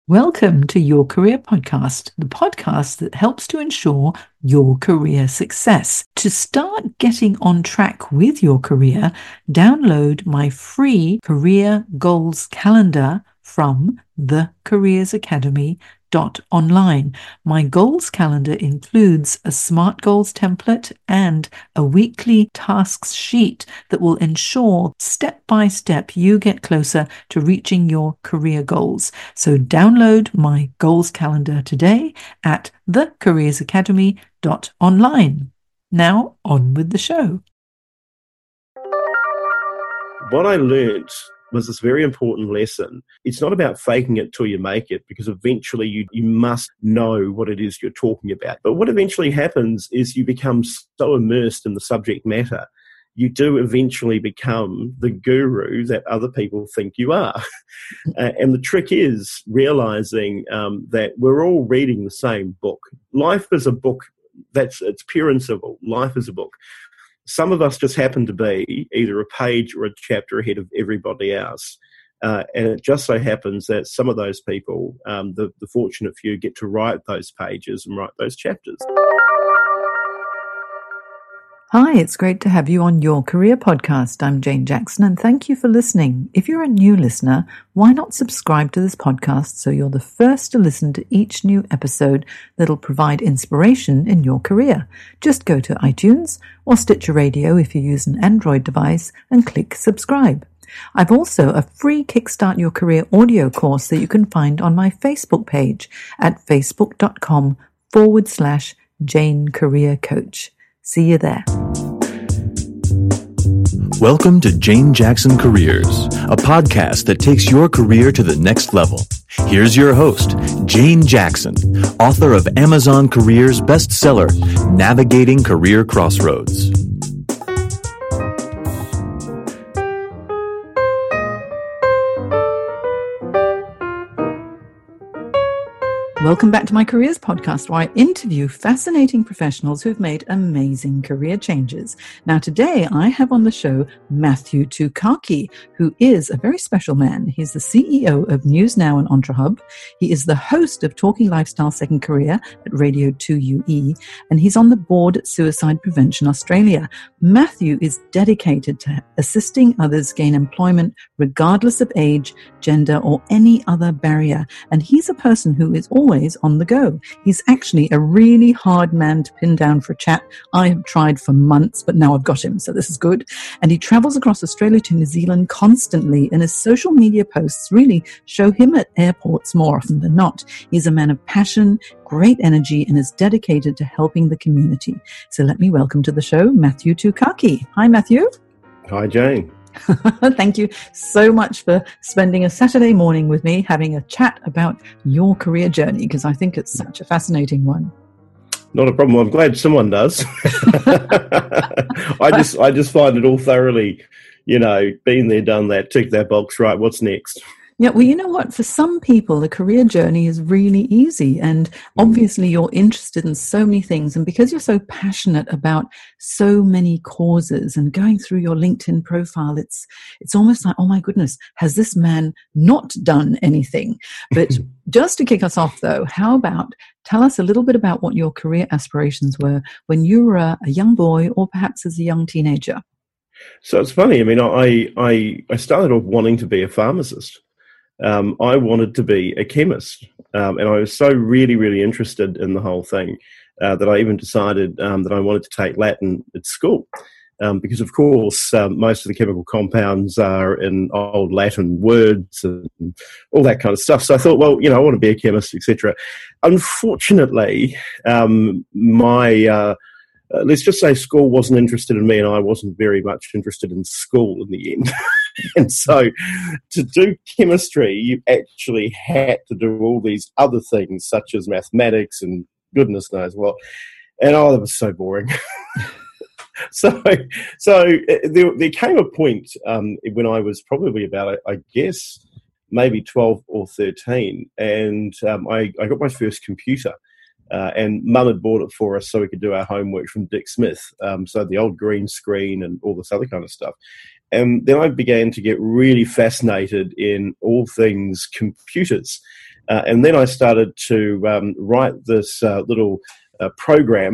Welcome to Your Career Podcast, the podcast that helps to ensure your career success. To start getting on track with your career, download my free career goals calendar from thecareersacademy.online. My goals calendar includes a SMART goals template and a weekly tasks sheet that will ensure step by step you get closer to reaching your career goals. So download my goals calendar today at thecareersacademy.online. Now on with the show. What I learned was this very important lesson. It's not about faking it till you make it, because eventually you must know what it is you're talking about. But what eventually happens is you become so immersed in the subject matter, you do eventually become the guru that other people think you are. And the trick is realizing that we're all reading the same book. Life is a book. It's pure and simple. Life is a book. Some of us just happen to be either a page or a chapter ahead of everybody else. And it just so happens that some of those people, the fortunate few, get to write those pages and write those chapters. Hi, it's great to have you on Your Career Podcast. I'm Jane Jackson, and thank you for listening. If you're a new listener, why not subscribe to this podcast so you're the first to listen to each new episode that'll provide inspiration in your career? Just go to iTunes or Stitcher Radio if you use an Android device and click subscribe. I've also a free Kickstart Your Career audio course that you can find on my Facebook page at facebook.com/Jane Career Coach. See you there. Welcome to Jane Jackson Careers, a podcast that takes your career to the next level. Here's your host, Jane Jackson, author of Amazon Careers bestseller, Navigating Career Crossroads. Welcome back to my Careers Podcast, where I interview fascinating professionals who've made amazing career changes. Now, today I have on the show Matthew Tukaki, who is a very special man. He's the CEO of News Now and EntreHub. He is the host of Talking Lifestyle Second Career at Radio 2UE, and he's on the board at Suicide Prevention Australia. Matthew is dedicated to assisting others gain employment regardless of age, gender, or any other barrier. And he's a person who is always on the go. He's actually a really hard man to pin down for a chat. I have tried for months, but now I've got him, so this is good. And he travels across Australia to New Zealand constantly, and his social media posts really show him at airports more often than not. He's a man of passion, great energy, and is dedicated to helping the community. So let me welcome to the show Matthew Tukaki. Hi, Matthew. Hi, Jane. Thank you so much for spending a Saturday morning with me having a chat about your career journey, because I think it's such a fascinating one. Not a problem. I'm glad someone does. I just find it all thoroughly, been there, done that, tick that box, right, what's next? Yeah, well, you know what? For some people, the career journey is really easy. And obviously, you're interested in so many things. And because you're so passionate about so many causes, and going through your LinkedIn profile, it's almost like, oh my goodness, has this man not done anything? But just to kick us off, though, how about tell us a little bit about what your career aspirations were when you were a young boy, or perhaps as a young teenager? So it's funny. I mean, I started off wanting to be a pharmacist. I wanted to be a chemist, and I was so really, really interested in the whole thing that I even decided that I wanted to take Latin at school, because, of course, most of the chemical compounds are in old Latin words and all that kind of stuff. So I thought, well, I want to be a chemist, etc. Unfortunately, my let's just say school wasn't interested in me, and I wasn't very much interested in school in the end. And so to do chemistry, you actually had to do all these other things, such as mathematics and goodness knows what. And that was so boring. So there came a point when I was probably about, I guess, maybe 12 or 13, and I got my first computer. And Mum had bought it for us so we could do our homework from Dick Smith, so the old green screen and all this other kind of stuff. And then I began to get really fascinated in all things computers. And then I started to write this little program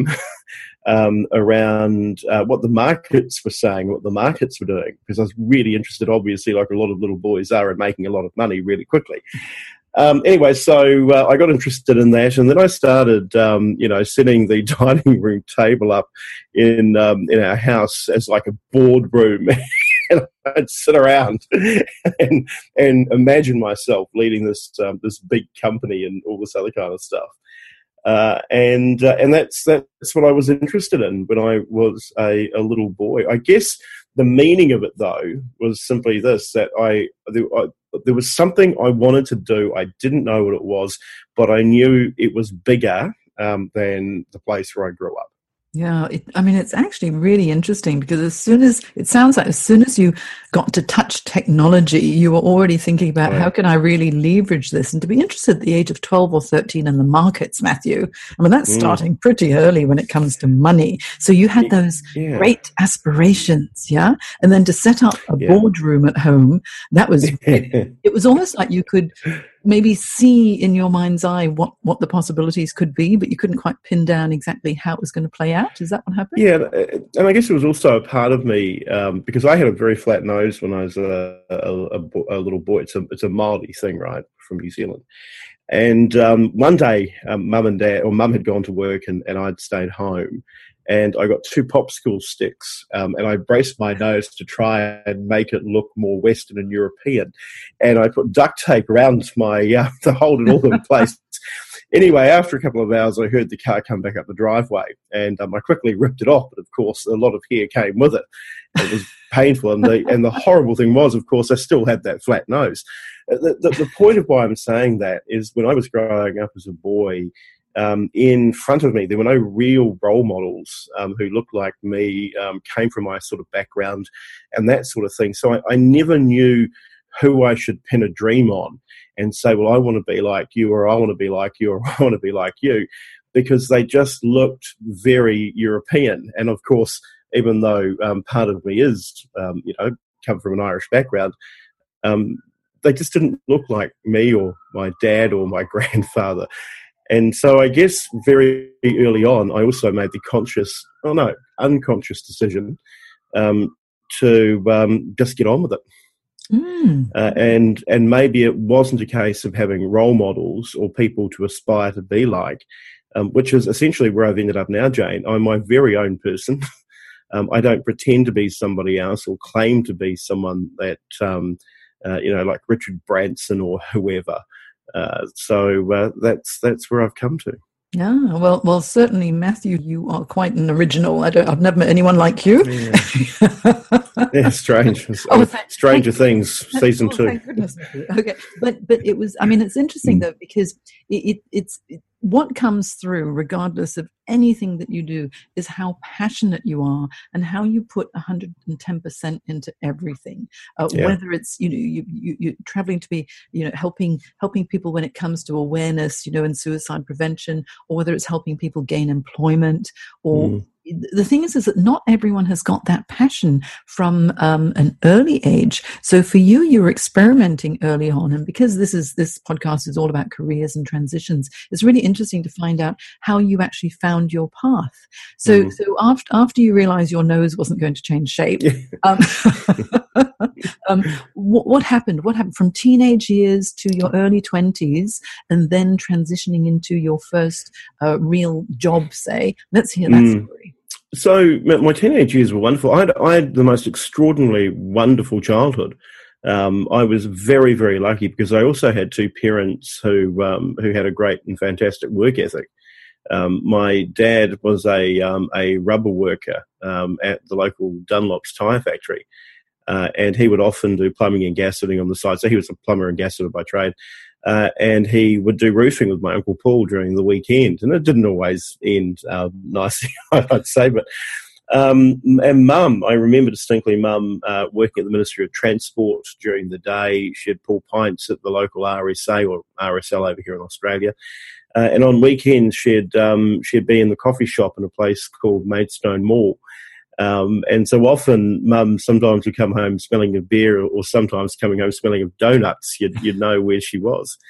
around what the markets were saying, what the markets were doing, because I was really interested, obviously, like a lot of little boys are, in making a lot of money really quickly. Anyway, so I got interested in that, and then I started, setting the dining room table up in our house as like a boardroom. And I'd sit around and imagine myself leading this big company and all this other kind of stuff. And that's what I was interested in when I was a little boy. I guess the meaning of it, though, was simply this: that there was something I wanted to do. I didn't know what it was, but I knew it was bigger than the place where I grew up. Yeah, it's actually really interesting, because as soon as you got to touch technology, you were already thinking about how can I really leverage this, and to be interested at the age of 12 or 13 in the markets, Matthew. That's starting pretty early when it comes to money. So you had those great aspirations, and then to set up a boardroom at home, that was it was almost like you could maybe see in your mind's eye what the possibilities could be, but you couldn't quite pin down exactly how it was going to play out. Is that what happened? Yeah, and I guess it was also a part of me, because I had a very flat nose when I was a little boy. It's a Māori thing, right, from New Zealand. And one day, Mum had gone to work and I'd stayed home. And I got 2 popsicle sticks, and I braced my nose to try and make it look more Western and European. And I put duct tape around my to hold it all in place. Anyway, after a couple of hours, I heard the car come back up the driveway, and I quickly ripped it off. But of course, a lot of hair came with it. It was painful, and the horrible thing was, of course, I still had that flat nose. The point of why I'm saying that is, when I was growing up as a boy, in front of me, there were no real role models who looked like me, came from my sort of background and that sort of thing. So I never knew who I should pin a dream on and say, well, I want to be like you, or I want to be like you, or I want to be like you, because they just looked very European. And of course, even though part of me is, come from an Irish background, they just didn't look like me or my dad or my grandfather. And so I guess very early on, I also made the unconscious decision to just get on with it. And maybe it wasn't a case of having role models or people to aspire to be like, which is essentially where I've ended up now, Jane. I'm my very own person. I don't pretend to be somebody else or claim to be someone that, like Richard Branson or whoever. So that's where I've come to. Yeah, well, certainly, Matthew, you are quite an original. I've never met anyone like you. Yeah, strange. Stranger Things, season 2. Thank goodness. Okay, but it was. It's interesting though, because it's what comes through, regardless of anything that you do, is how passionate you are and how you put 110% into everything. Whether it's you're traveling to be helping people when it comes to awareness, and suicide prevention, or whether it's helping people gain employment, or the thing is that not everyone has got that passion from an early age. So for you, you were experimenting early on, and because this podcast is all about careers and transitions, it's really interesting to find out how you actually found your path. So after you realized your nose wasn't going to change shape, what happened? What happened from teenage years to your early 20s, and then transitioning into your first real job? Say, let's hear that story. So my teenage years were wonderful. I had the most extraordinarily wonderful childhood. I was very, very lucky because I also had 2 parents who had a great and fantastic work ethic. My dad was a rubber worker at the local Dunlop's tyre factory, and he would often do plumbing and gas fitting on the side. So he was a plumber and gas fitter by trade. And he would do roofing with my Uncle Paul during the weekend. And it didn't always end nicely, I'd say. But and Mum, I remember distinctly Mum working at the Ministry of Transport during the day. She'd pull pints at the local RSA or RSL over here in Australia. And on weekends, she'd be in the coffee shop in a place called Maidstone Mall. And so often Mum sometimes would come home smelling of beer, or sometimes coming home smelling of donuts. You'd know where she was.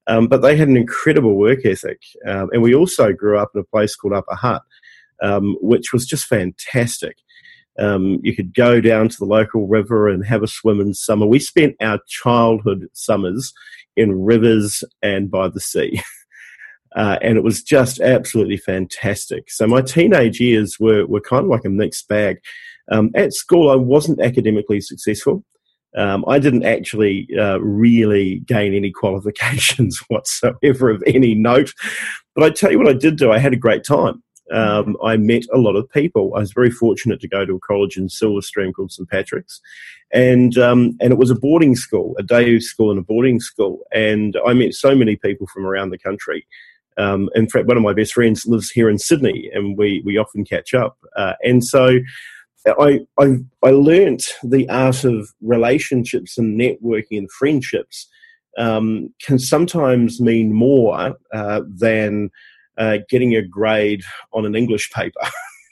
But they had an incredible work ethic. And we also grew up in a place called Upper Hutt, which was just fantastic. You could go down to the local river and have a swim in summer. We spent our childhood summers in rivers and by the sea. And it was just absolutely fantastic. So my teenage years were kind of like a mixed bag. At school, I wasn't academically successful. I didn't actually really gain any qualifications whatsoever of any note. But I tell you what I did do. I had a great time. I met a lot of people. I was very fortunate to go to a college in Silverstream called St. Patrick's. And it was a boarding school, a day school and a boarding school. And I met so many people from around the country. In fact, one of my best friends lives here in Sydney, and we often catch up. And so I learnt the art of relationships and networking and friendships can sometimes mean more than getting a grade on an English paper.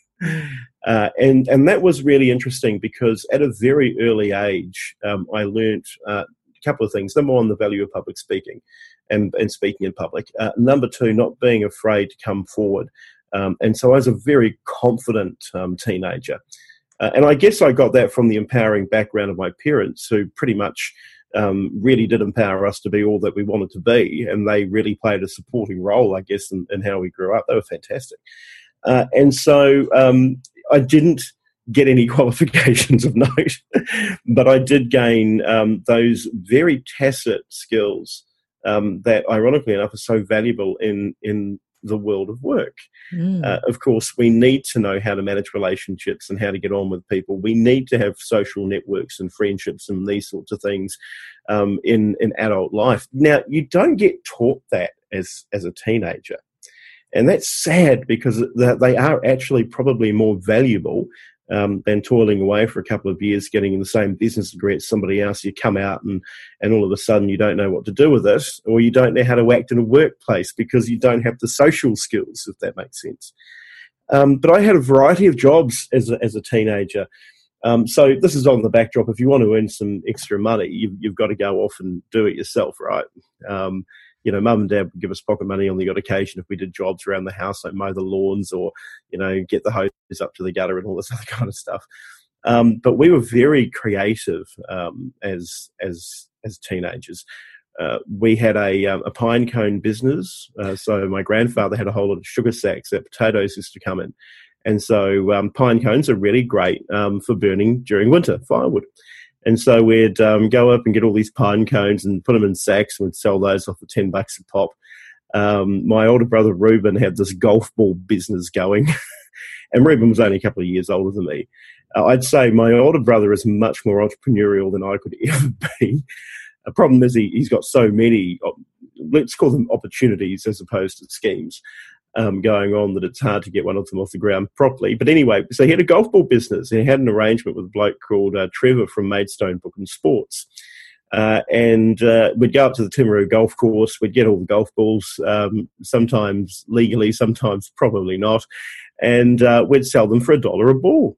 And that was really interesting because at a very early age, I learnt a couple of things. Number one, the value of public speaking and speaking in public. Number two, not being afraid to come forward. And so I was a very confident teenager. And I guess I got that from the empowering background of my parents, who pretty much really did empower us to be all that we wanted to be. And they really played a supporting role, I guess, in how we grew up. They were fantastic. And so I didn't get any qualifications of note, but I did gain those very tacit skills that, ironically enough, are so valuable in the world of work. Of course, we need to know how to manage relationships and how to get on with people. We need to have social networks and friendships and these sorts of things in adult life. Now, you don't get taught that as a teenager. And that's sad because they are actually probably more valuable than toiling away for a couple of years, getting the same business degree as somebody else. You come out and all of a sudden you don't know what to do with it, or you don't know how to act in a workplace because you don't have the social skills, if that makes sense. But I had a variety of jobs as a teenager. So this is on the backdrop. If you want to earn some extra money, you've got to go off and do it yourself, right? Mum and dad would give us pocket money on the odd occasion if we did jobs around the house, like mow the lawns or, get the hose up to the gutter and all this other kind of stuff. But we were very creative as teenagers. We had a pine cone business. So my grandfather had a whole lot of sugar sacks that potatoes used to come in. And so pine cones are really great for burning during winter, firewood. And so we'd go up and get all these pine cones and put them in sacks, and we'd sell those off for $10 a pop. My older brother Reuben had this golf ball business going, and Reuben was only a couple of years older than me. I'd say my older brother is much more entrepreneurial than I could ever be. The problem is he's got so many, let's call them opportunities as opposed to schemes, going on, that it's hard to get one of them off the ground properly. But anyway, so he had a golf ball business, and he had an arrangement with a bloke called Trevor from Maidstone Book and Sports. And we'd go up to the Timaru golf course, we'd get all the golf balls, sometimes legally, sometimes probably not, and we'd sell them for $1 a ball.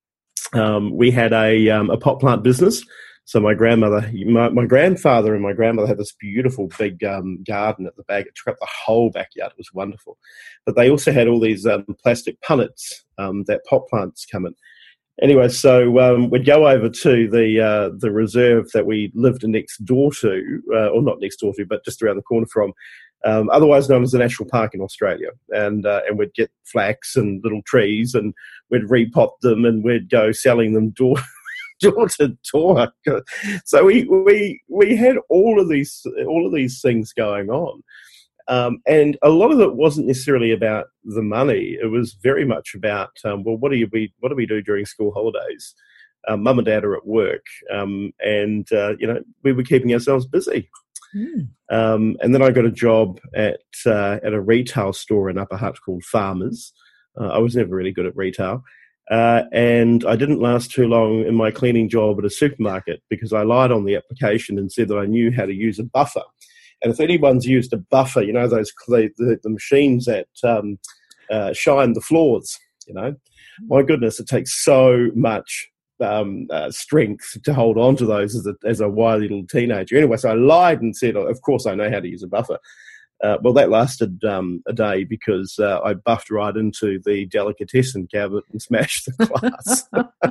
We had a pot plant business. So my grandfather and my grandmother had this beautiful big garden at the back. It took up the whole backyard. It was wonderful. But they also had all these plastic punnets that pot plants come in. Anyway, so we'd go over to the reserve that we lived next door to, or not next door to, but just around the corner from, otherwise known as the National Park in Australia. And we'd get flax and little trees, and we'd repot them, and we'd go selling them door to door. So we had all of these things going on, and a lot of it wasn't necessarily about the money. It was very much about what do we do during school holidays? Mum and dad are at work, and we were keeping ourselves busy. And then I got a job at a retail store in Upper Hutt called Farmers. I was never really good at retail. And I didn't last too long in my cleaning job at a supermarket because I lied on the application and said that I knew how to use a buffer. And if anyone's used a buffer, the machines that shine the floors, my goodness, it takes so much strength to hold on to those as a wily little teenager. Anyway, so I lied and said, of course I know how to use a buffer. Well, that lasted a day because I buffed right into the delicatessen cabinet and smashed the glass.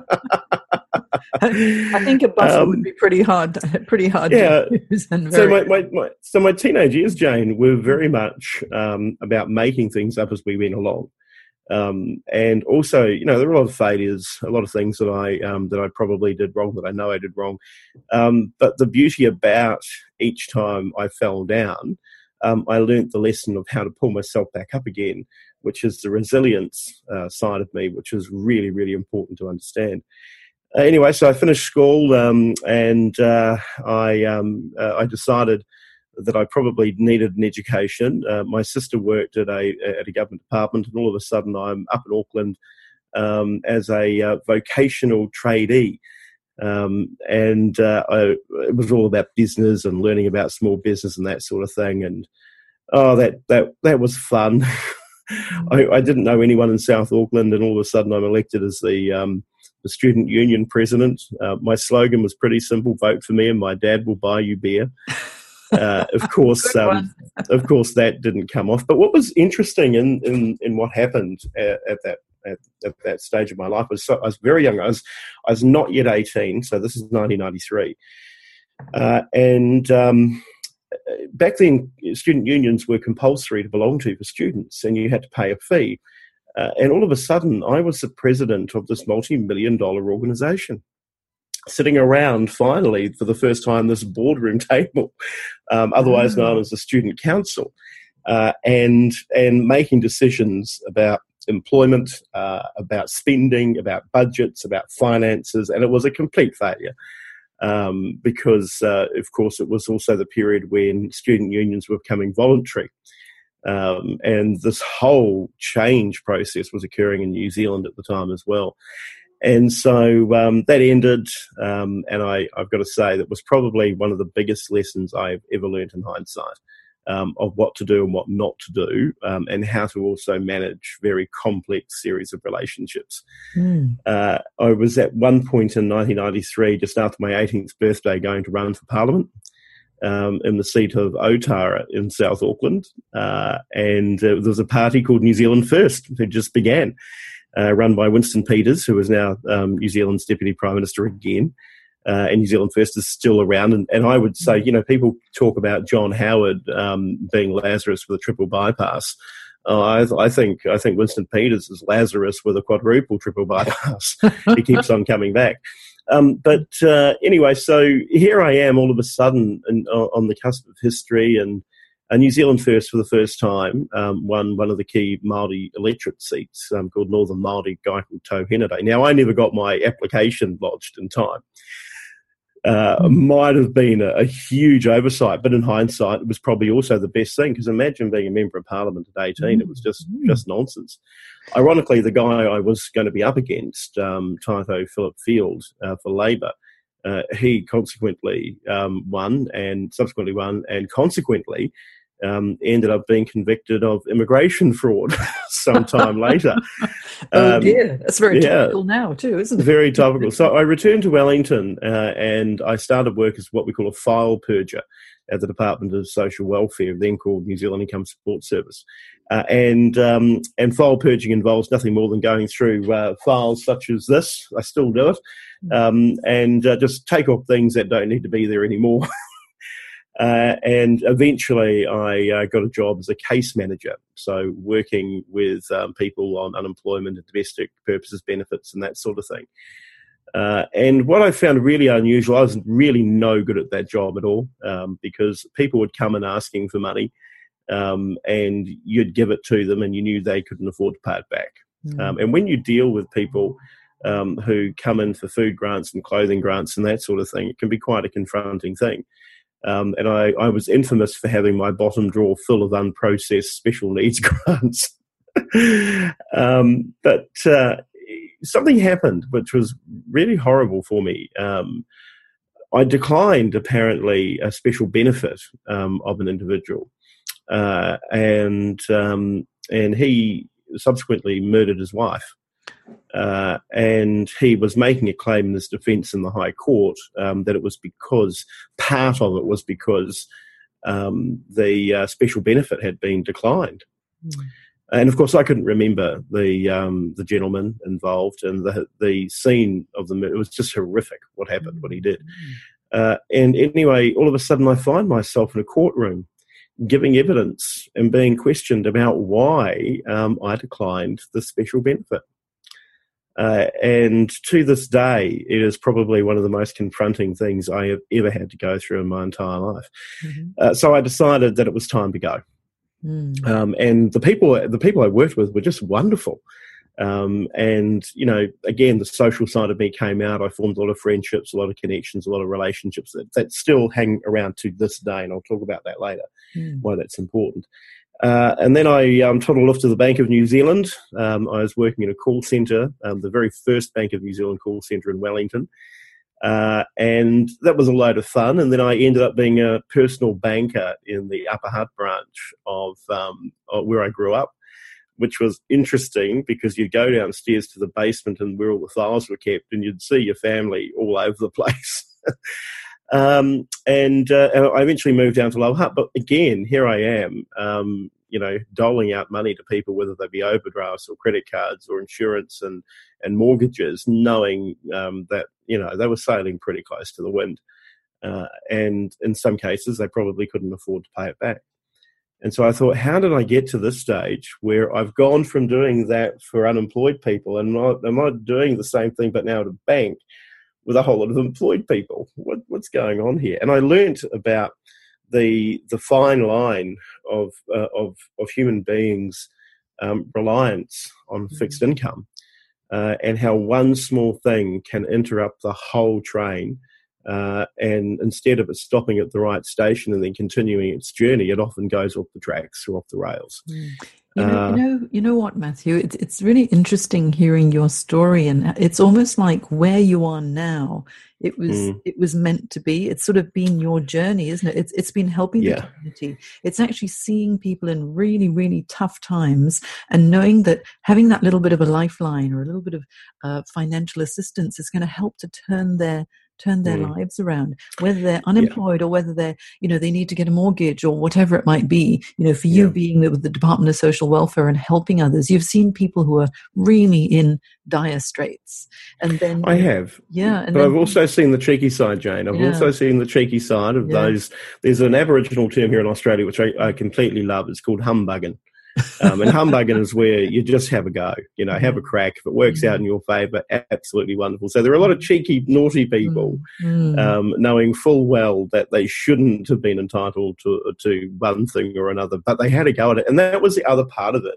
I think a buffer would be pretty hard yeah. to use. And so my teenage years, Jane, were very much about making things up as we went along. And also, there were a lot of failures, a lot of things that I probably did wrong, that I know I did wrong. But the beauty about each time I fell down, I learnt the lesson of how to pull myself back up again, which is the resilience side of me, which is really, really important to understand. Anyway, so I finished school, and I decided that I probably needed an education. My sister worked at a government department, and all of a sudden I'm up in Auckland as a vocational trainee. It was all about business and learning about small business and that sort of thing. And that was fun. I didn't know anyone in South Auckland, and all of a sudden I'm elected as the student union president. My slogan was pretty simple: vote for me and my dad will buy you beer. Of course, that didn't come off. But what was interesting in what happened at that stage of my life was, I was very young. I was not yet 18, so this is 1993. Back then, student unions were compulsory to belong to for students, and you had to pay a fee. And all of a sudden, I was the president of this multi-million-dollar organisation, sitting around, finally, for the first time, this boardroom table, otherwise known as the Student Council, and making decisions about employment, about spending, about budgets, about finances, and it was a complete failure. Because, of course, it was also the period when student unions were becoming voluntary. And this whole change process was occurring in New Zealand at the time as well. And so that ended, and I've got to say that was probably one of the biggest lessons I've ever learned in hindsight, of what to do and what not to do, and how to also manage very complex series of relationships. I was at one point in 1993, just after my 18th birthday, going to run for Parliament in the seat of Otara in South Auckland. And there was a party called New Zealand First that just began, run by Winston Peters, who is now New Zealand's Deputy Prime Minister again. And New Zealand First is still around. And I would say, people talk about John Howard being Lazarus with a triple bypass. I think Winston Peters is Lazarus with a quadruple triple bypass. He keeps on coming back. But anyway, so here I am all of a sudden on the cusp of history, and New Zealand First for the first time won one of the key Māori electorate seats called Northern Māori, a guy called Tauhenere. Now, I never got my application lodged in time. Might have been a huge oversight, but in hindsight, it was probably also the best thing, because imagine being a member of Parliament at 18. It was just nonsense. Ironically, the guy I was going to be up against, Taito Philip Field for Labour, he consequently won, and subsequently won, and consequently ended up being convicted of immigration fraud sometime later. Oh dear, that's very topical now too, isn't it? Very topical. So I returned to Wellington and I started work as what we call a file purger at the Department of Social Welfare, then called New Zealand Income Support Service. And file purging involves nothing more than going through files such as this. I still do it. And just take off things that don't need to be there anymore. And eventually I got a job as a case manager, so working with people on unemployment and domestic purposes benefits and that sort of thing. And what I found really unusual, I was really no good at that job at all, because people would come in asking for money, and you'd give it to them and you knew they couldn't afford to pay it back. And when you deal with people who come in for food grants and clothing grants and that sort of thing, it can be quite a confronting thing. And I was infamous for having my bottom drawer full of unprocessed special needs grants. But something happened which was really horrible for me. I declined, apparently, a special benefit of an individual. And he subsequently murdered his wife. And he was making a claim in his defence in the High Court that it was because, part of it was because the special benefit had been declined. And of course, I couldn't remember the gentleman involved and the scene of the. It was just horrific what happened, what he did. And anyway, all of a sudden, I find myself in a courtroom giving evidence and being questioned about why I declined the special benefit. And to this day, it is probably one of the most confronting things I have ever had to go through in my entire life. So I decided that it was time to go. And the people I worked with were just wonderful. And, you know, again, the social side of me came out. I formed a lot of friendships, a lot of connections, a lot of relationships that still hang around to this day. And I'll talk about that later, why that's important. And then I toddled off to the Bank of New Zealand. I was working in a call centre, the very first Bank of New Zealand call centre in Wellington. And that was a load of fun. And then I ended up being a personal banker in the Upper Hutt branch of where I grew up, which was interesting because you'd go downstairs to the basement and where all the files were kept and you'd see your family all over the place. And I eventually moved down to Lower Hutt. But again, here I am, you know, doling out money to people, whether they be overdrafts or credit cards or insurance and mortgages, knowing that, you know, they were sailing pretty close to the wind. And in some cases, they probably couldn't afford to pay it back. And so I thought, how did I get to this stage where I've gone from doing that for unemployed people and am I doing the same thing but now at a bank with a whole lot of employed people? What's going on here? And I learnt about the fine line of human beings' reliance on fixed income and how one small thing can interrupt the whole train. And instead of it stopping at the right station and then continuing its journey, it often goes off the tracks or off the rails. You know what, Matthew? It's really interesting hearing your story, and it's almost like where you are now. It was meant to be. It's sort of been your journey, isn't it? It's been helping the community. It's actually seeing people in really, really tough times and knowing that having that little bit of a lifeline or a little bit of financial assistance is going to help to turn their lives around, whether they're unemployed or whether they're, you know, they need to get a mortgage or whatever it might be. You know, for you being with the Department of Social Welfare and helping others, you've seen people who are really in dire straits. And then I have. But I've also seen the cheeky side, Jane. I've also seen the cheeky side of those. There's an Aboriginal term here in Australia, which I completely love. It's called humbugging. And humbugging is where you just have a go, you know, have a crack. If it works out in your favour, absolutely wonderful. So there are a lot of cheeky, naughty people knowing full well that they shouldn't have been entitled to one thing or another, but they had a go at it. And that was the other part of it.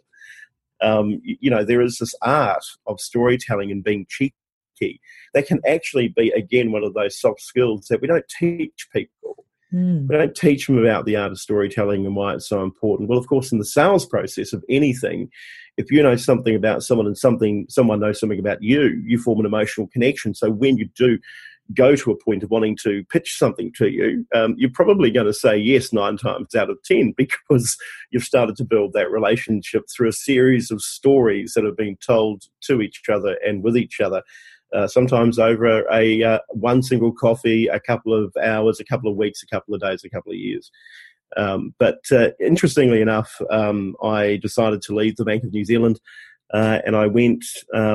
You know, there is this art of storytelling and being cheeky that can actually be, again, one of those soft skills that we don't teach people. We don't teach them about the art of storytelling and why it's so important. Well, of course, in the sales process of anything, if you know something about someone and someone knows something about you, you form an emotional connection. So when you do go to a point of wanting to pitch something to you, you're probably going to say yes 9 times out of 10 because you've started to build that relationship through a series of stories that have been told to each other and with each other. Sometimes over one single coffee, a couple of hours, a couple of weeks, a couple of days, a couple of years. But interestingly enough, I decided to leave the Bank of New Zealand and I went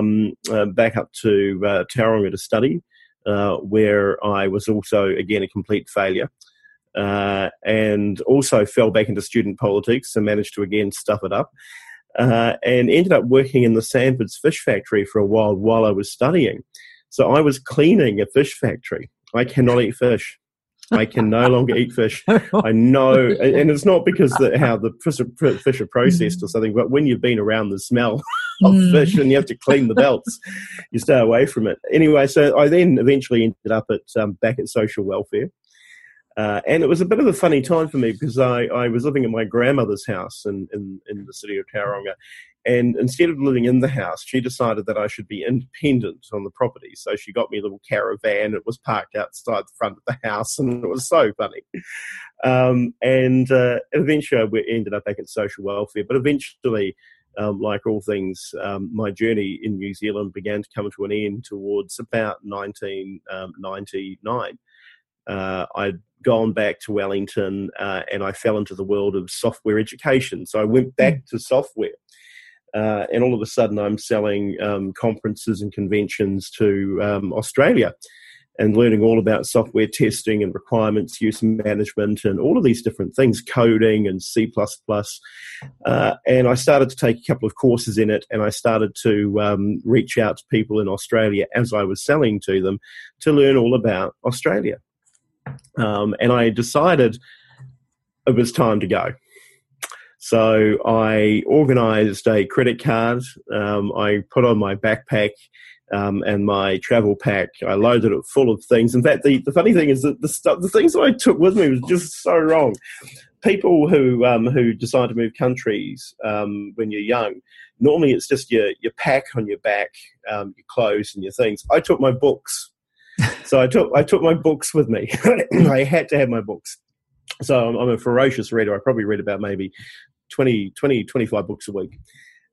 back up to Tauranga to study, where I was also, again, a complete failure. And also fell back into student politics and managed to, again, stuff it up. And ended up working in the Sanford's fish factory for a while I was studying. So I was cleaning a fish factory. I cannot eat fish. I can no longer eat fish. I know, and it's not because how the fish are processed or something, but when you've been around the smell of fish and you have to clean the belts, you stay away from it. Anyway, so I then eventually ended up back at social welfare. And it was a bit of a funny time for me because I was living at my grandmother's house in the city of Tauranga. And instead of living in the house, she decided that I should be independent on the property. So she got me a little caravan. It was parked outside the front of the house, and it was so funny. And eventually we ended up back at social welfare. But eventually like all things, my journey in New Zealand began to come to an end towards about 1999. I'd gone back to Wellington and I fell into the world of software education. So I went back to software. And all of a sudden I'm selling conferences and conventions to Australia and learning all about software testing and requirements, use management, and all of these different things, coding and C++. And I started to take a couple of courses in it, and I started to reach out to people in Australia as I was selling to them to learn all about Australia. And I decided it was time to go. So I organised a credit card. I put on my backpack and my travel pack. I loaded it full of things. In fact, the funny thing is that the things that I took with me was just so wrong. People who decide to move countries when you're young, normally it's just your pack on your back, your clothes and your things. I took my books. So I took my books with me. I had to have my books. So I'm a ferocious reader. I probably read about maybe 25 books a week.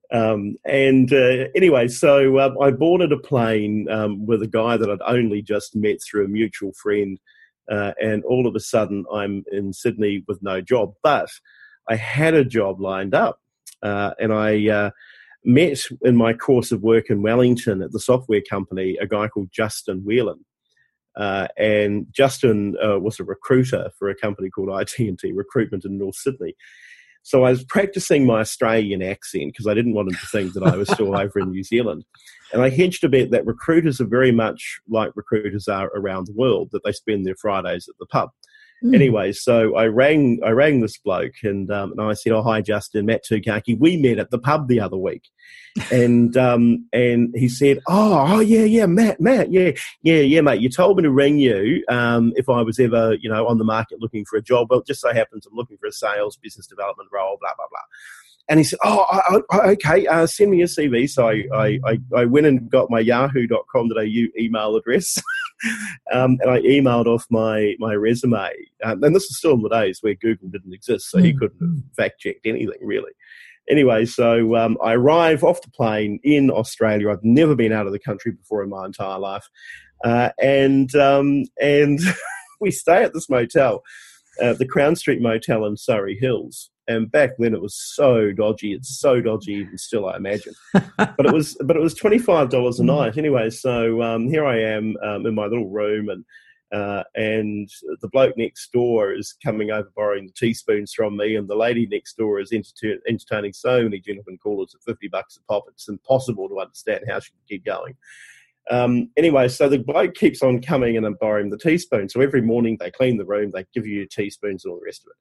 Anyway, so I boarded a plane with a guy that I'd only just met through a mutual friend. And all of a sudden I'm in Sydney with no job. But I had a job lined up. And I met in my course of work in Wellington at the software company a guy called Justin Whelan. And Justin was a recruiter for a company called IT&T Recruitment in North Sydney. So I was practicing my Australian accent because I didn't want him to think that I was still over in New Zealand. And I hedged a bit that recruiters are very much like recruiters are around the world, that they spend their Fridays at the pub. Anyway, so I rang this bloke and I said, "Oh, hi, Justin, Matt Tukaki. We met at the pub the other week." And he said, oh, yeah, Matt, yeah, mate. You told me to ring you if I was ever, on the market looking for a job. Well, it just so happens I'm looking for a sales business development role, blah, blah, blah. And he said, okay, send me your CV. So I went and got my yahoo.com.au email address and I emailed off my resume. And this is still in the days where Google didn't exist, so he couldn't have fact-checked anything, really. Anyway, so I arrive off the plane in Australia. I've never been out of the country before in my entire life. And we stay at this motel, the Crown Street Motel in Surrey Hills. And back then it was so dodgy. It's so dodgy even still, I imagine. But it was $25 a night. Anyway, so here I am in my little room, and the bloke next door is coming over borrowing the teaspoons from me, and the lady next door is entertaining so many gentlemen callers at $50 a pop. It's impossible to understand how she can keep going. Anyway, so the bloke keeps on coming and I'm borrowing the teaspoon. So every morning they clean the room, they give you teaspoons and all the rest of it.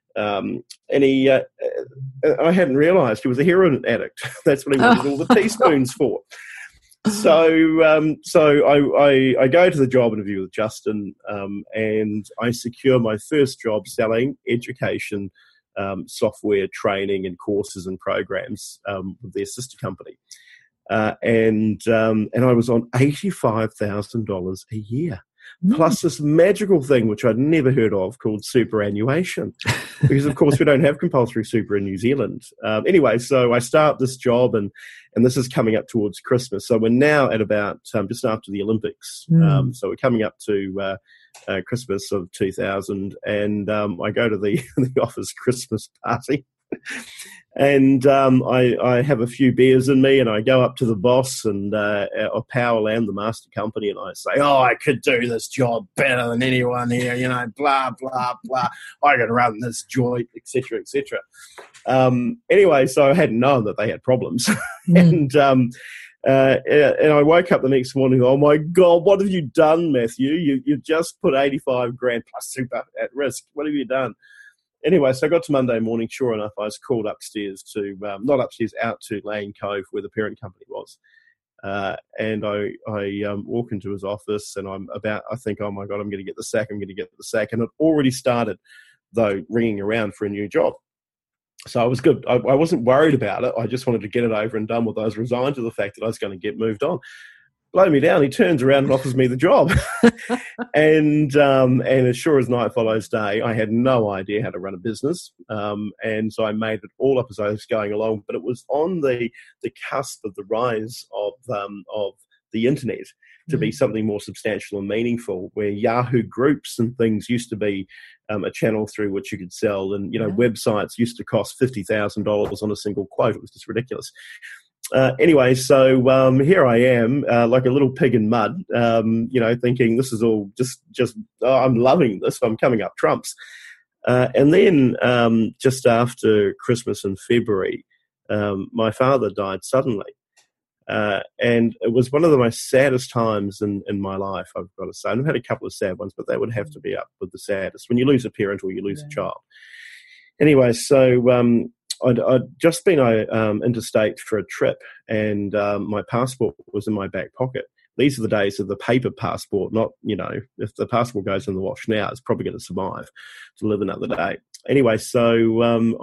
I hadn't realised he was a heroin addict. That's what he wanted all the teaspoons for. So I go to the job interview with Justin, and I secure my first job selling education, software training and courses and programs with their sister company. And I was on $85,000 a year. Plus this magical thing, which I'd never heard of, called superannuation. Because, of course, we don't have compulsory super in New Zealand. Anyway, so I start this job, and this is coming up towards Christmas. So we're now at about just after the Olympics. So we're coming up to Christmas of 2000, and I go to the office Christmas party. And I have a few beers in me, and I go up to the boss and Powerland, the master company, and I say, "Oh, I could do this job better than anyone here, blah, blah, blah. I got to run this joint, etc., etc." Anyway, so I hadn't known that they had problems. And I woke up the next morning, oh my God, what have you done, Matthew? You just put 85 grand plus super at risk. What have you done? Anyway, so I got to Monday morning. Sure enough, I was called upstairs to, not upstairs, out to Lane Cove, where the parent company was. And I walk into his office, and I think, oh my God, I'm going to get the sack. And it already started, though, ringing around for a new job. So I was good. I wasn't worried about it. I just wanted to get it over and done with. I was resigned to the fact that I was going to get moved on. blow me down. He turns around and offers me the job. And as sure as night follows day, I had no idea how to run a business. And so I made it all up as I was going along. But it was on the cusp of the rise of the internet to be something more substantial and meaningful, where Yahoo groups and things used to be a channel through which you could sell. And, websites used to cost $50,000 on a single quote. It was just ridiculous. Anyway, so here I am, like a little pig in mud, thinking this is all just I'm loving this. I'm coming up trumps. And then just after Christmas in February, my father died suddenly. And it was one of the most saddest times in my life, I've got to say. I've had a couple of sad ones, but that would have to be up with the saddest when you lose a parent or you lose a child. Anyway, so I'd just been interstate for a trip, and my passport was in my back pocket. These are the days of the paper passport, not, if the passport goes in the wash now, it's probably going to survive to live another day. Anyway, so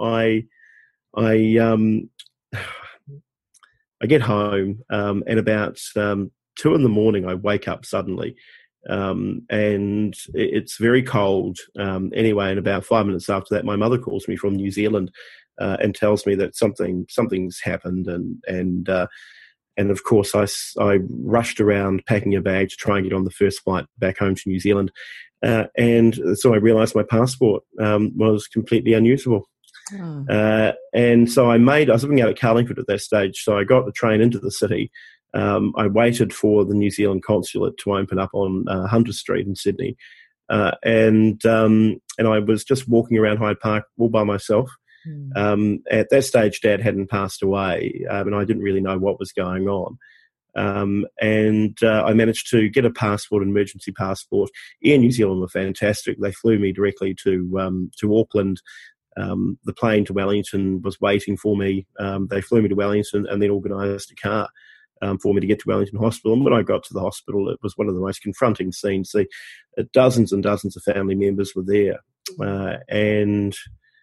I get home, and about 2 a.m, I wake up suddenly, and it's very cold. Anyway, and about 5 minutes after that, my mother calls me from New Zealand and tells me that something's happened, and of course I rushed around packing a bag to try and get on the first flight back home to New Zealand, and so I realised my passport was completely unusable. And so I was living out at Carlingford at that stage, so I got the train into the city. I waited for the New Zealand consulate to open up on Hunter Street in Sydney, and I was just walking around Hyde Park all by myself. At that stage, Dad hadn't passed away, and I didn't really know what was going on. And I managed to get a passport, an emergency passport. Air New Zealand were fantastic. They flew me directly to Auckland. The plane to Wellington was waiting for me. They flew me to Wellington and then organised a car for me to get to Wellington Hospital. And when I got to the hospital, it was one of the most confronting scenes. Dozens and dozens of family members were there, and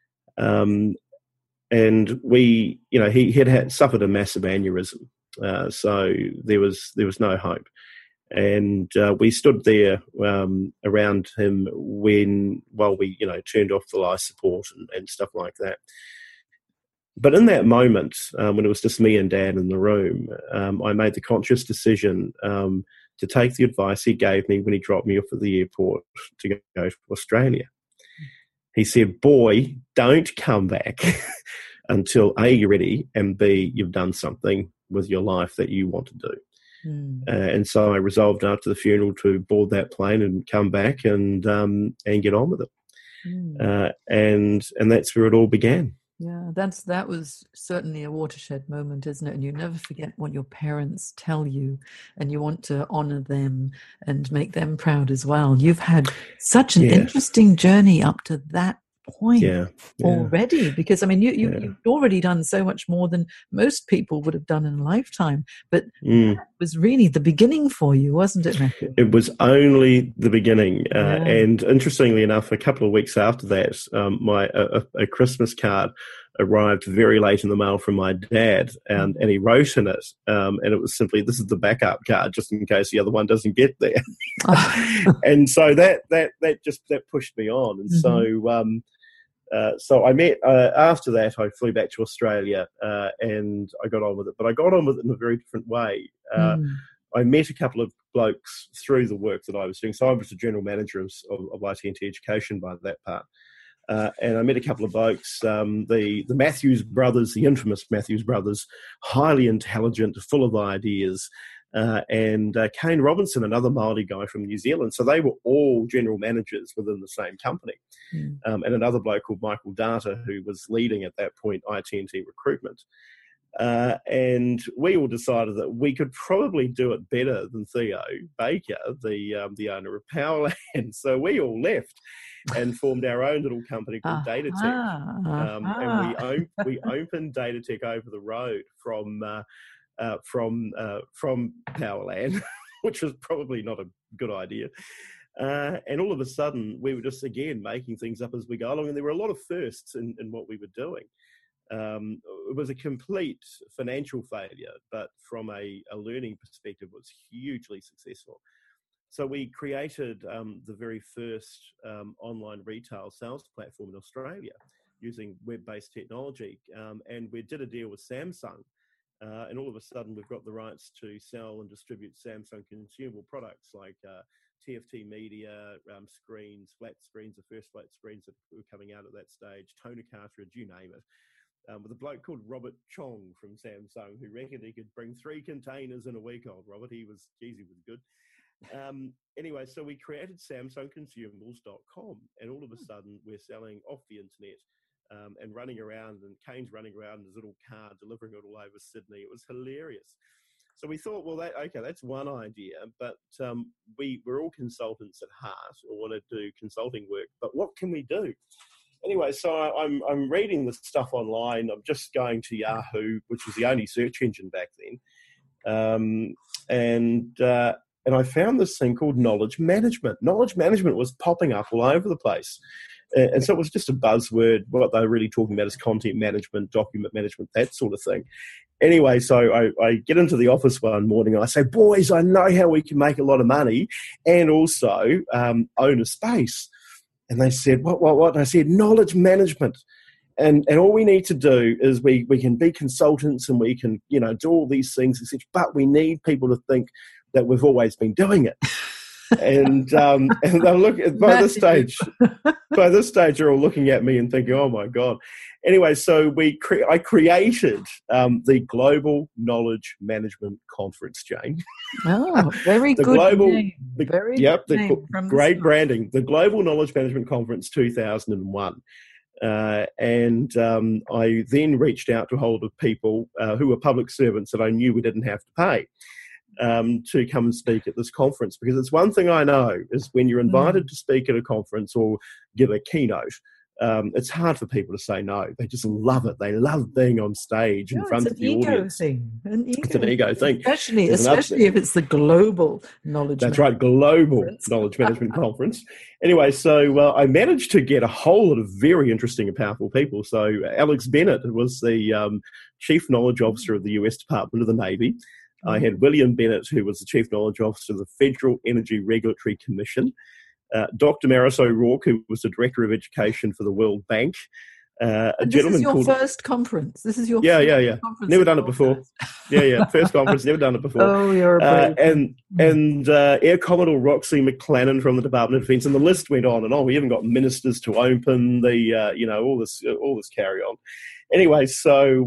we, he had suffered a massive aneurysm, so there was no hope. And we stood there around him while we turned off the life support and stuff like that. But in that moment, when it was just me and Dad in the room, I made the conscious decision to take the advice he gave me when he dropped me off at the airport to go to Australia. He said, "Boy, don't come back until A, you're ready, and B, you've done something with your life that you want to do." And so I resolved after the funeral to board that plane and come back and get on with it. And that's where it all began. Yeah, that was certainly a watershed moment, isn't it? And you never forget what your parents tell you, and you want to honour them and make them proud as well. You've had such an interesting journey up to that point already, because you've already done so much more than most people would have done in a lifetime, but that was really the beginning for you, wasn't it, Matthew? It was only the beginning, and interestingly enough, a couple of weeks after that, a Christmas card arrived very late in the mail from my dad, and he wrote in it, and it was simply, "This is the backup card, just in case the other one doesn't get there." And so that pushed me on, and so I met, after that, I flew back to Australia, and I got on with it. But I got on with it in a very different way. I met a couple of blokes through the work that I was doing. So I was the general manager of IT&T Education by that part. And I met a couple of blokes, the Matthews brothers, the infamous Matthews brothers, highly intelligent, full of ideas, and Kane Robinson, another Māori guy from New Zealand. So they were all general managers within the same company. And another bloke called Michael Data, who was leading at that point IT&T recruitment. And we all decided that we could probably do it better than Theo Baker, the owner of Powerland. So we all left and formed our own little company called Datatech. And we opened Datatech over the road from Powerland, which was probably not a good idea. And all of a sudden, we were just, again, making things up as we go along. And there were a lot of firsts in what we were doing. It was a complete financial failure, but from a learning perspective, it was hugely successful. So we created the very first online retail sales platform in Australia using web-based technology. And we did a deal with Samsung. And all of a sudden, we've got the rights to sell and distribute Samsung consumable products like TFT media, screens, flat screens, the first flat screens that were coming out at that stage, toner cartridge, you name it. With a bloke called Robert Chong from Samsung, who reckoned he could bring 3 containers in a week. Old Robert, he was good. Anyway, so we created SamsungConsumables.com, and all of a sudden we're selling off the internet and running around, and Kane's running around in his little car, delivering it all over Sydney. It was hilarious. So we thought, well, that's one idea, but we're all consultants at heart, or want to do consulting work, but what can we do? Anyway, so I'm reading this stuff online. I'm just going to Yahoo, which was the only search engine back then, and I found this thing called knowledge management. Knowledge management was popping up all over the place. And so it was just a buzzword. What they were really talking about is content management, document management, that sort of thing. Anyway, so I get into the office one morning and I say, boys, I know how we can make a lot of money and also own a space. And they said, what? And I said, knowledge management. And all we need to do is we can be consultants and we can, do all these things, etc. But we need people to think that we've always been doing it. And they'll look by this stage, they're all looking at me and thinking, "Oh my God!" Anyway, so I created the Global Knowledge Management Conference, Jane. Oh, very good name. Great branding. The Global Knowledge Management Conference 2001. And I then reached out to a whole lot of people who were public servants that I knew we didn't have to pay. To come and speak at this conference, because it's one thing I know is when you're invited to speak at a conference or give a keynote, it's hard for people to say no. They just love it. They love being on stage in front of the audience. It's an ego thing. Especially if it's the global knowledge. That's right, global knowledge management conference. Anyway, so I managed to get a whole lot of very interesting and powerful people. So Alex Bennett was the Chief Knowledge Officer of the US Department of the Navy. I had William Bennett, who was the Chief Knowledge Officer of the Federal Energy Regulatory Commission. Dr. Maris O'Rourke, who was the Director of Education for the World Bank. This is your first conference. This is your first conference. Never done it before. First conference, never done it before. Oh, you're a brave. And Air Commodore Roxy McLennan from the Department of Defence, and the list went on and on. We even got ministers to open the, all this carry on. Anyway, so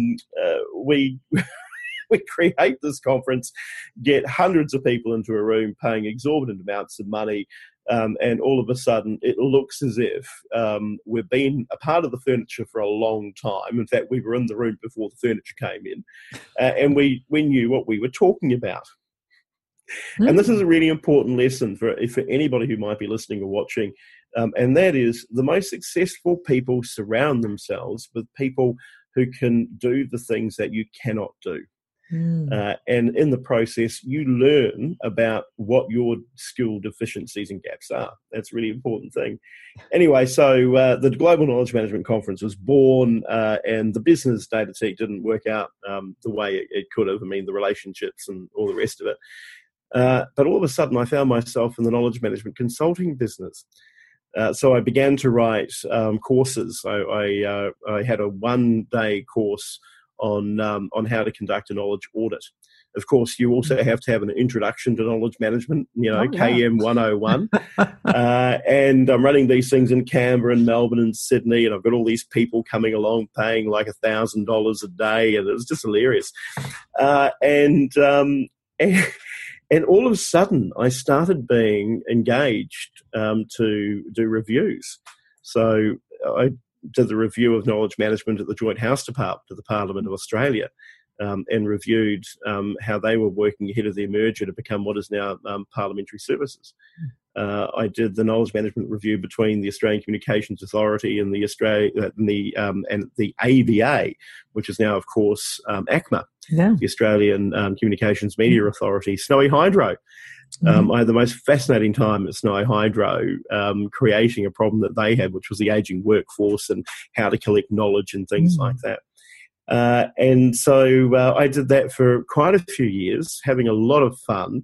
we create this conference, get hundreds of people into a room paying exorbitant amounts of money, and all of a sudden it looks as if we've been a part of the furniture for a long time. In fact, we were in the room before the furniture came in, and we knew what we were talking about. And this is a really important lesson for anybody who might be listening or watching, and that is the most successful people surround themselves with people who can do the things that you cannot do. And in the process, you learn about what your skill deficiencies and gaps are. That's a really important thing. Anyway, so the Global Knowledge Management Conference was born, and the business day-to-day didn't work out the way it could have. I mean, the relationships and all the rest of it. But all of a sudden, I found myself in the knowledge management consulting business. So I began to write courses. I had a one-day course on how to conduct a knowledge audit. Of course, you also have to have an introduction to knowledge management, KM 101. And I'm running these things in Canberra and Melbourne and Sydney, and I've got all these people coming along paying like $1,000 a day, and it was just hilarious. And all of a sudden, I started being engaged to do reviews. So I did the review of knowledge management at the Joint House Department of the Parliament of Australia, and reviewed how they were working ahead of their merger to become what is now Parliamentary Services. I did the knowledge management review between the Australian Communications Authority and the ABA, which is now, of course, ACMA, the Australian Communications Media Authority, Snowy Hydro. I had the most fascinating time at Snowy Hydro creating a problem that they had, which was the ageing workforce and how to collect knowledge and things like that. And so I did that for quite a few years, having a lot of fun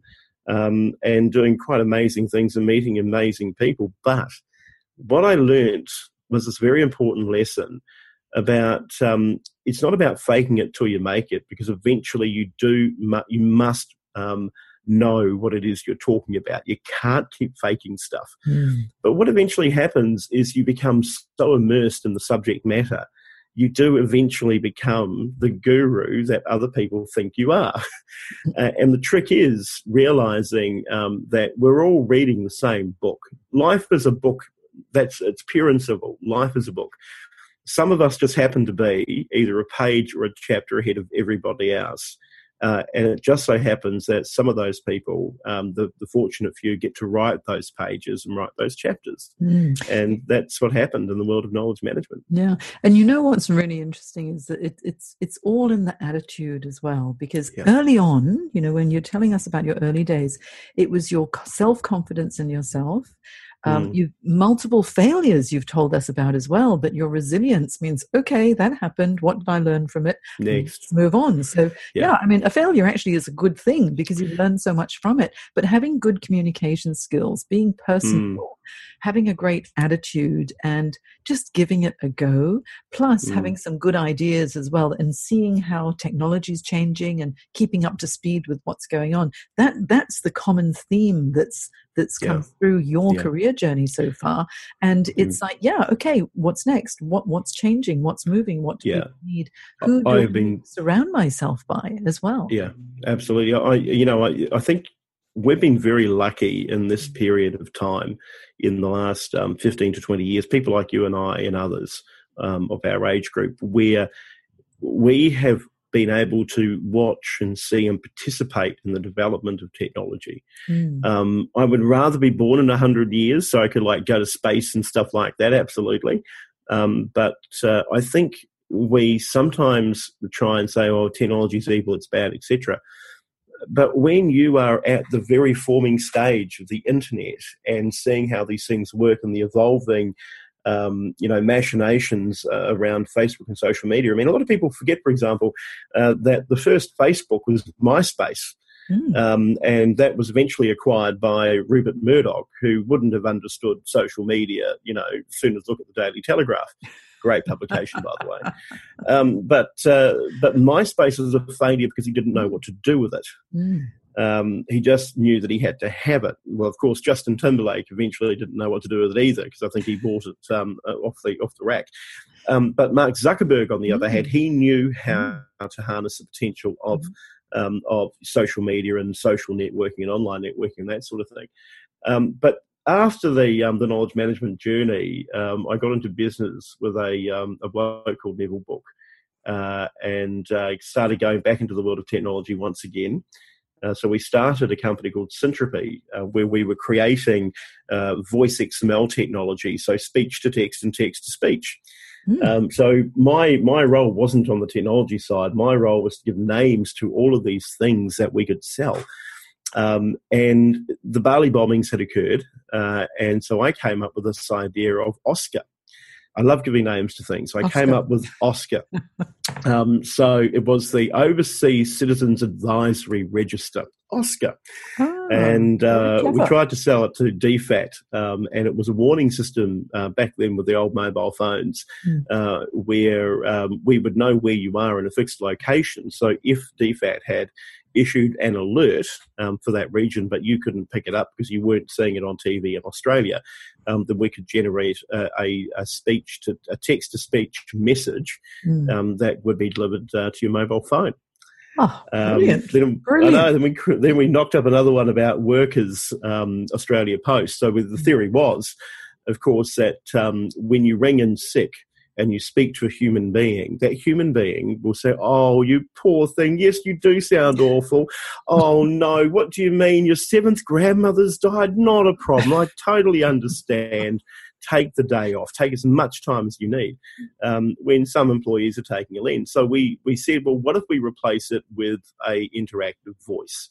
and doing quite amazing things and meeting amazing people. But what I learned was this very important lesson about it's not about faking it till you make it, because eventually you must know what it is you're talking about. You can't keep faking stuff. But what eventually happens is you become so immersed in the subject matter, you do eventually become the guru that other people think you are. And the trick is realizing that we're all reading the same book. Life is a book. It's pure and simple. Life is a book. Some of us just happen to be either a page or a chapter ahead of everybody else. And it just so happens that some of those people, the fortunate few, get to write those pages and write those chapters. And that's what happened in the world of knowledge management. Yeah. And you know what's really interesting is that it's all in the attitude as well, because early on, when you're telling us about your early days, it was your self-confidence in yourself. You've multiple failures you've told us about as well, but your resilience means, okay, that happened. What did I learn from it? Next. Let's move on. So, a failure actually is a good thing because you've learned so much from it. But having good communication skills, being personable, having a great attitude and just giving it a go, plus having some good ideas as well and seeing how technology is changing and keeping up to speed with what's going on. That's the common theme that's come through your career journey so far. And it's like, okay, what's next? What's changing? What's moving? What do people need? Who do I surround myself by as well? Yeah, absolutely. I think we've been very lucky in this period of time in the last 15 to 20 years, people like you and I and others of our age group, where we have been able to watch and see and participate in the development of technology. I would rather be born in 100 years so I could go to space and stuff like that, absolutely. But I think we sometimes try and say, oh, technology is evil, it's bad, etc. But when you are at the very forming stage of the internet and seeing how these things work and the evolving machinations around Facebook and social media. I mean, a lot of people forget, for example, that the first Facebook was MySpace. And that was eventually acquired by Rupert Murdoch, who wouldn't have understood social media, as soon as look at the Daily Telegraph. Great publication, by the way. But MySpace was a failure because he didn't know what to do with it. He just knew that he had to have it. Well, of course, Justin Timberlake eventually didn't know what to do with it either, because I think he bought it off the rack. But Mark Zuckerberg, on the other hand, he knew how to harness the potential of social media and social networking and online networking and that sort of thing. But after the knowledge management journey, I got into business with a bloke called Neville Book, and started going back into the world of technology once again. So we started a company called Syntropy, where we were creating voice XML technology, so speech to text and text to speech. So my role wasn't on the technology side. My role was to give names to all of these things that we could sell. And the Bali bombings had occurred, and so I came up with this idea of Oscar. I love giving names to things. So I came up with Oscar. So it was the Overseas Citizens Advisory Register, Oscar. And we tried to sell it to DFAT, and it was a warning system back then with the old mobile phones, where we would know where you are in a fixed location. So if DFAT had issued an alert for that region, but you couldn't pick it up because you weren't seeing it on TV in Australia, then we could generate a text-to-speech message that would be delivered to your mobile phone. Oh, brilliant. Then we knocked up another one about workers, Australia Post. So the theory was, of course, that when you ring in sick and you speak to a human being, that human being will say, oh, you poor thing, yes, you do sound awful. Oh, no, what do you mean? Your seventh grandmother's died? Not a problem. I totally understand. Take the day off. Take as much time as you need, when some employees are taking a leave. So we said, well, what if we replace it with a interactive voice?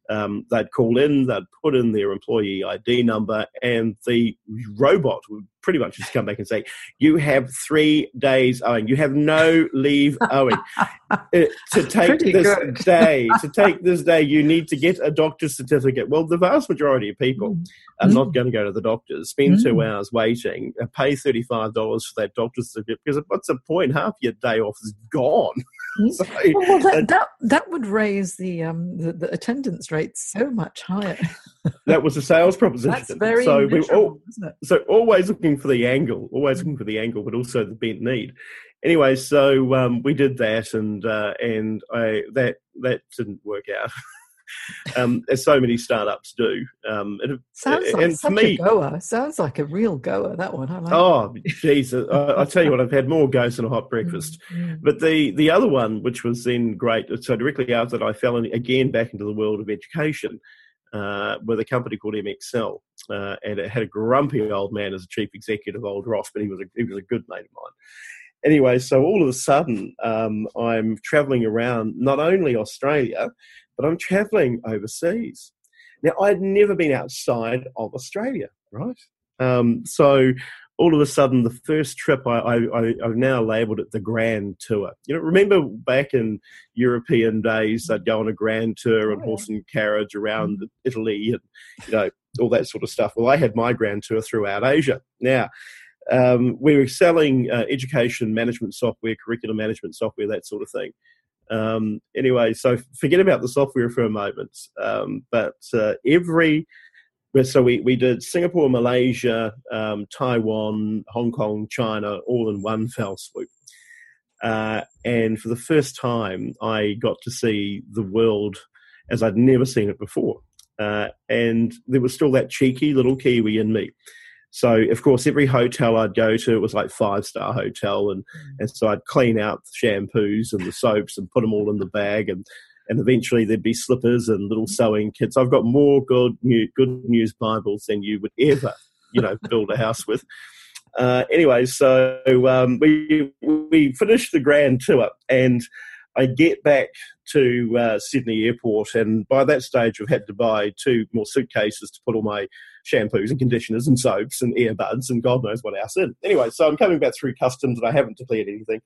They'd call in, they'd put in their employee ID number, and the robot would pretty much just come back and say, "You have 3 days owing. You have no leave owing. To take this day, you need to get a doctor's certificate." Well, the vast majority of people are not going to go to the doctors, spend 2 hours waiting, pay $35 for that doctor's certificate, because what's the point? Half your day off is gone. So, that would raise the attendance rate so much higher. That was a sales proposition. That's very isn't it? So always looking for the angle, but also the bent need. Anyway, so we did that, and that didn't work out. As so many startups do. Sounds like such a goer. Sounds like a real goer, that one. I like oh, geez. I tell you what, I've had more goes than a hot breakfast. But the other one, which was then great, so directly after that, I fell again back into the world of education with a company called MXL. And it had a grumpy old man as a chief executive, old Ross, but he was a good mate of mine. Anyway, so all of a sudden, I'm travelling around not only Australia, but I'm travelling overseas. Now, I'd never been outside of Australia, right? So all of a sudden, the first trip, I've now labelled it the Grand Tour. Remember back in European days, they'd go on a Grand Tour and horse and carriage around Italy and, all that sort of stuff. Well, I had my Grand Tour throughout Asia. Now, we were selling education management software, curriculum management software, that sort of thing. Anyway, so forget about the software for a moment. So we did Singapore, Malaysia, Taiwan, Hong Kong, China, all in one fell swoop. And for the first time, I got to see the world as I'd never seen it before. And there was still that cheeky little Kiwi in me. So, of course, every hotel I'd go to, it was like 5-star hotel. And so I'd clean out the shampoos and the soaps and put them all in the bag. And eventually there'd be slippers and little sewing kits. I've got more good news Bibles than you would ever, build a house with. Anyway, so we finished the Grand Tour, and I get back to Sydney Airport, and by that stage I've had to buy 2 more suitcases to put all my shampoos and conditioners and soaps and earbuds and God knows what else in. Anyway, so I'm coming back through customs and I haven't declared anything.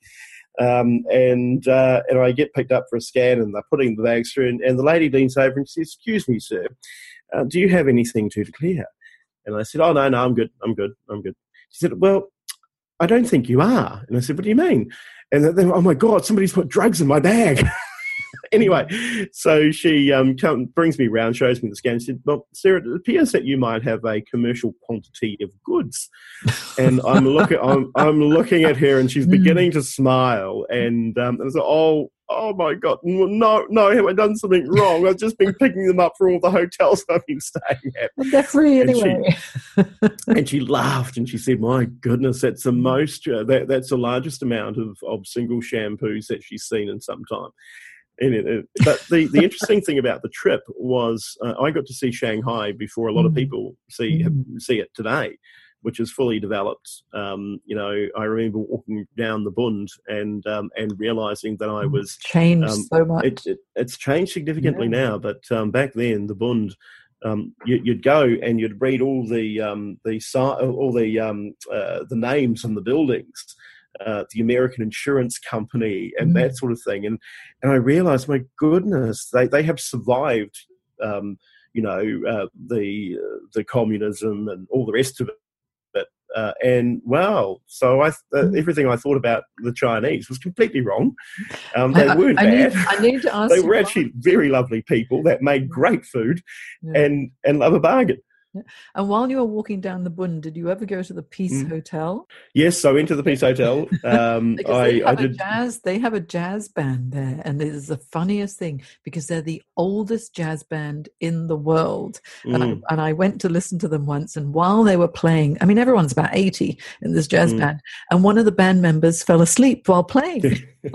And I get picked up for a scan, and they're putting the bags through, and the lady leans over and says, "Excuse me, sir, do you have anything to declare?" And I said, "Oh, no, I'm good. She said, "Well, I don't think you are." And I said, "What do you mean?" And then, "Oh my God, somebody's put drugs in my bag." Anyway, so she brings me round, shows me the scan. She said, "Well, sir, it appears that you might have a commercial quantity of goods." And I'm looking at her, and she's beginning to smile. And I was like, oh my God, no, have I done something wrong? I've just been picking them up for all the hotels I've been staying at. And they're free anyway. And she laughed, and she said, "My goodness, that's the most. That's the largest amount of single shampoos that she's seen in some time." But the interesting thing about the trip was I got to see Shanghai before a lot of people see it today, which is fully developed. I remember walking down the Bund and realizing that I was changed so much. It's changed significantly now, but back then the Bund, you'd go and you'd read all the names on the buildings. The American Insurance Company and that sort of thing. And I realized, my goodness, they have survived, the communism and all the rest of it. And wow, so everything I thought about the Chinese was completely wrong. They weren't bad. I need to ask. They were actually very lovely people that made great food and love a bargain. Yeah. And while you were walking down the Bund, did you ever go to the Peace Hotel? Yes, I went to the Peace Hotel. I did. They have a jazz band there, and it is the funniest thing because they're the oldest jazz band in the world. And I went to listen to them once, and while they were playing, I mean, everyone's about 80 in this jazz band, and one of the band members fell asleep while playing.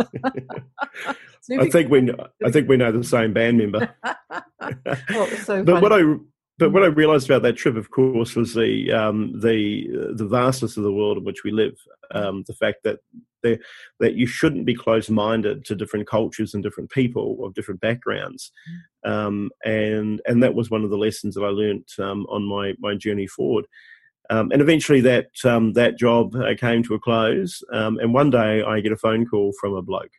I think we know the same band member. So But what I realised about that trip, of course, was the vastness of the world in which we live. The fact that that you shouldn't be closed-minded to different cultures and different people of different backgrounds. And that was one of the lessons that I learnt on my journey forward. And eventually that job came to a close. And one day I get a phone call from a bloke.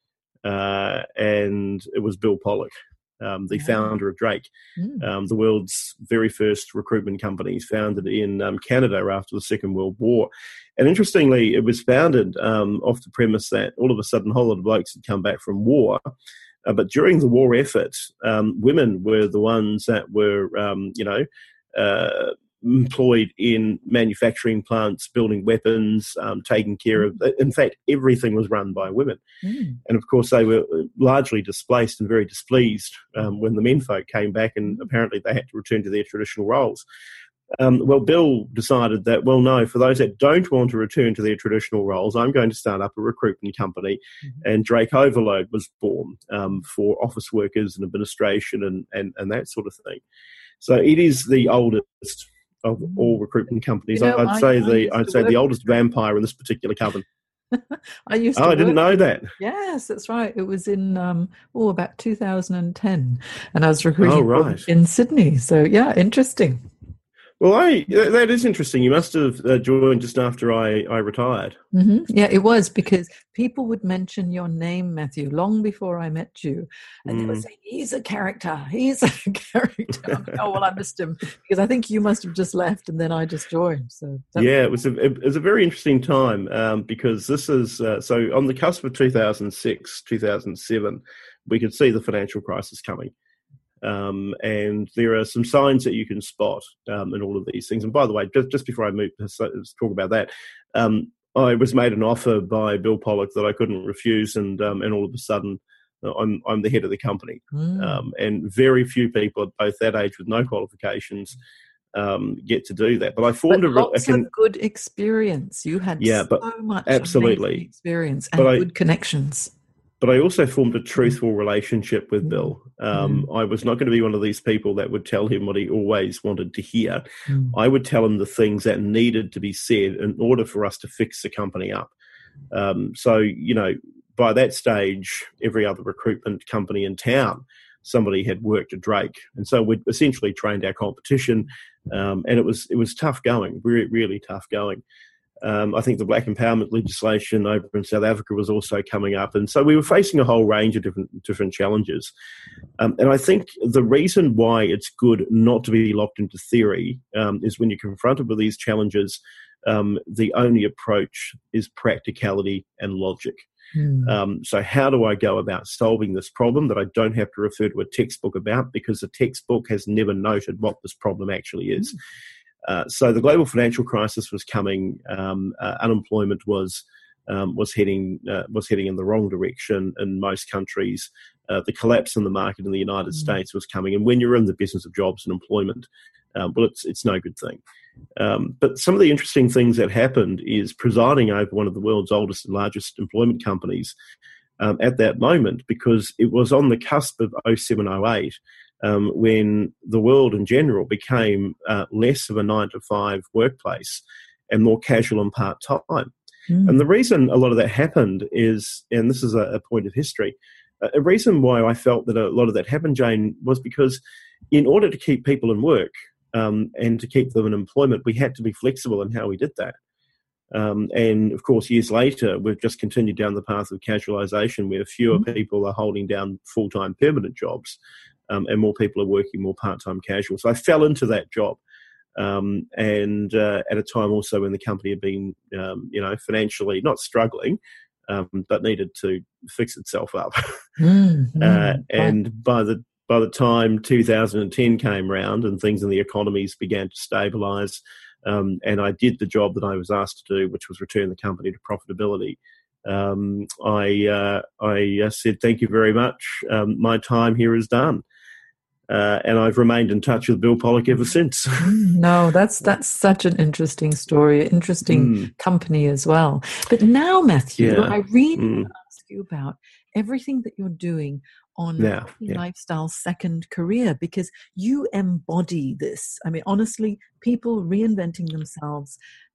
And it was Bill Pollock, the founder of Drake, the world's very first recruitment company, founded in Canada after the Second World War. And interestingly, it was founded off the premise that all of a sudden a whole lot of blokes had come back from war. But during the war effort, women were the ones that were, employed in manufacturing plants, building weapons, taking care of. In fact, everything was run by women. And of course, they were largely displaced and very displeased when the menfolk came back, and apparently they had to return to their traditional roles. Well, Bill decided that, well, no, for those that don't want to return to their traditional roles, I'm going to start up a recruitment company. And Drake Overload was born for office workers and administration and that sort of thing. So it is the oldest of all recruitment companies. I'd say the oldest vampire in this particular coven. I didn't know that. Yes, that's right. It was in about 2010, and I was recruiting in Sydney. So yeah, interesting. Well, that is interesting. You must have joined just after I retired. Yeah, it was, because people would mention your name, Matthew, long before I met you. And they would say, he's a character. He's a character. Like, oh, well, I missed him, because I think you must have just left and then I just joined. So it was a very interesting time because this is, so on the cusp of 2006, 2007, we could see the financial crisis coming. And there are some signs that you can spot in all of these things. And by the way, just before I move to talk about that, I was made an offer by Bill Pollock that I couldn't refuse, and all of a sudden I'm the head of the company. And very few people at both that age with no qualifications get to do that. But I formed lots of good experience. You had so much absolutely experience and good connections. But I also formed a truthful relationship with Bill. I was not going to be one of these people that would tell him what he always wanted to hear. I would tell him the things that needed to be said in order for us to fix the company up. So, by that stage, every other recruitment company in town, somebody had worked at Drake. And so we'd essentially trained our competition. And it was tough going, really, really tough going. I think the black empowerment legislation over in South Africa was also coming up. And so we were facing a whole range of different challenges. And I think the reason why it's good not to be locked into theory is when you're confronted with these challenges, the only approach is practicality and logic. So how do I go about solving this problem that I don't have to refer to a textbook about, because the textbook has never noted what this problem actually is? So the global financial crisis was coming. Unemployment was heading in the wrong direction in most countries. The collapse in the market in the United States was coming. And when you're in the business of jobs and employment, it's no good thing. But some of the interesting things that happened is presiding over one of the world's oldest and largest employment companies at that moment, because it was on the cusp of 07-08, when the world in general became less of a 9-to-5 workplace and more casual and part-time. And the reason a lot of that happened is, and this is a point of history, a reason why I felt that a lot of that happened, Jane, was because in order to keep people in work and to keep them in employment, we had to be flexible in how we did that. And of course, years later, we've just continued down the path of casualisation, where fewer people are holding down full-time permanent jobs, and more people are working more part-time casual. So I fell into that job, and at a time also when the company had been, financially not struggling, but needed to fix itself up. And by the time 2010 came round and things in the economies began to stabilise, and I did the job that I was asked to do, which was return the company to profitability, I said, thank you very much. My time here is done. And I've remained in touch with Bill Pollock ever since. No, that's such an interesting story, interesting company as well. But now, Matthew, I really want to ask you about everything that you're doing on Lifestyle's second career, because you embody this. I mean, honestly, people reinventing themselves,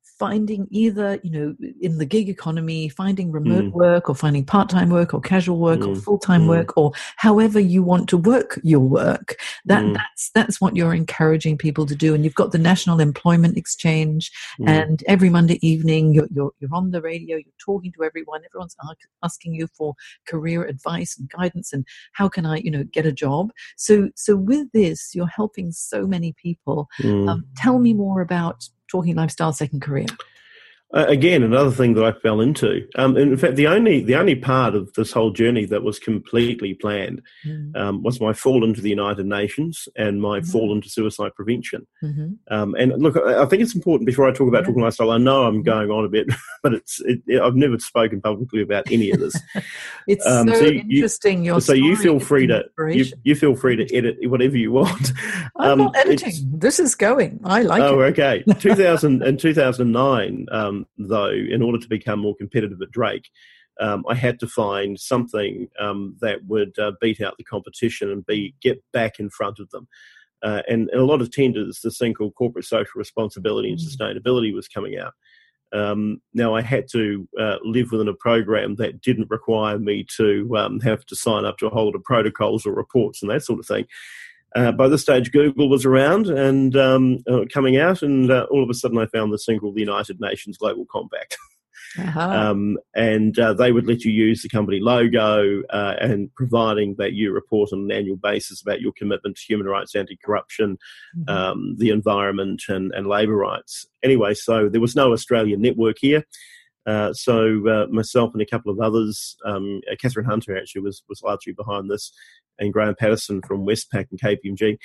finding either, in the gig economy, finding remote work or finding part-time work or casual work or full-time work, or however you want to work your work. That's what you're encouraging people to do. And you've got the National Employment Exchange, and every Monday evening you're on the radio, you're talking to everyone. Everyone's asking you for career advice and guidance and how can I, get a job. So with this, you're helping so many people. Tell me more about Talking Lifestyle Second Career. Again, another thing that I fell into. In fact, the only part of this whole journey that was completely planned was my fall into the United Nations and my fall into suicide prevention. And look, I think it's important before I talk about Talking Lifestyle. I know I'm going on a bit, but I've never spoken publicly about any of this. It's interesting. You feel free to edit whatever you want. I'm not editing. This is going. I like it. Oh, okay. 2009. Though, in order to become more competitive at Drake, I had to find something that would beat out the competition and get back in front of them. And in a lot of tenders, this thing called corporate social responsibility and sustainability was coming out. Now, I had to live within a program that didn't require me to have to sign up to a whole lot of protocols or reports and that sort of thing. By this stage, Google was around and coming out, and all of a sudden I found this thing called the United Nations Global Compact. And they would let you use the company logo and providing that you report on an annual basis about your commitment to human rights, anti-corruption, the environment and labour rights. Anyway, so there was no Australian network here. So myself and a couple of others, Catherine Hunter actually was largely behind this, and Graham Patterson from Westpac and KPMG,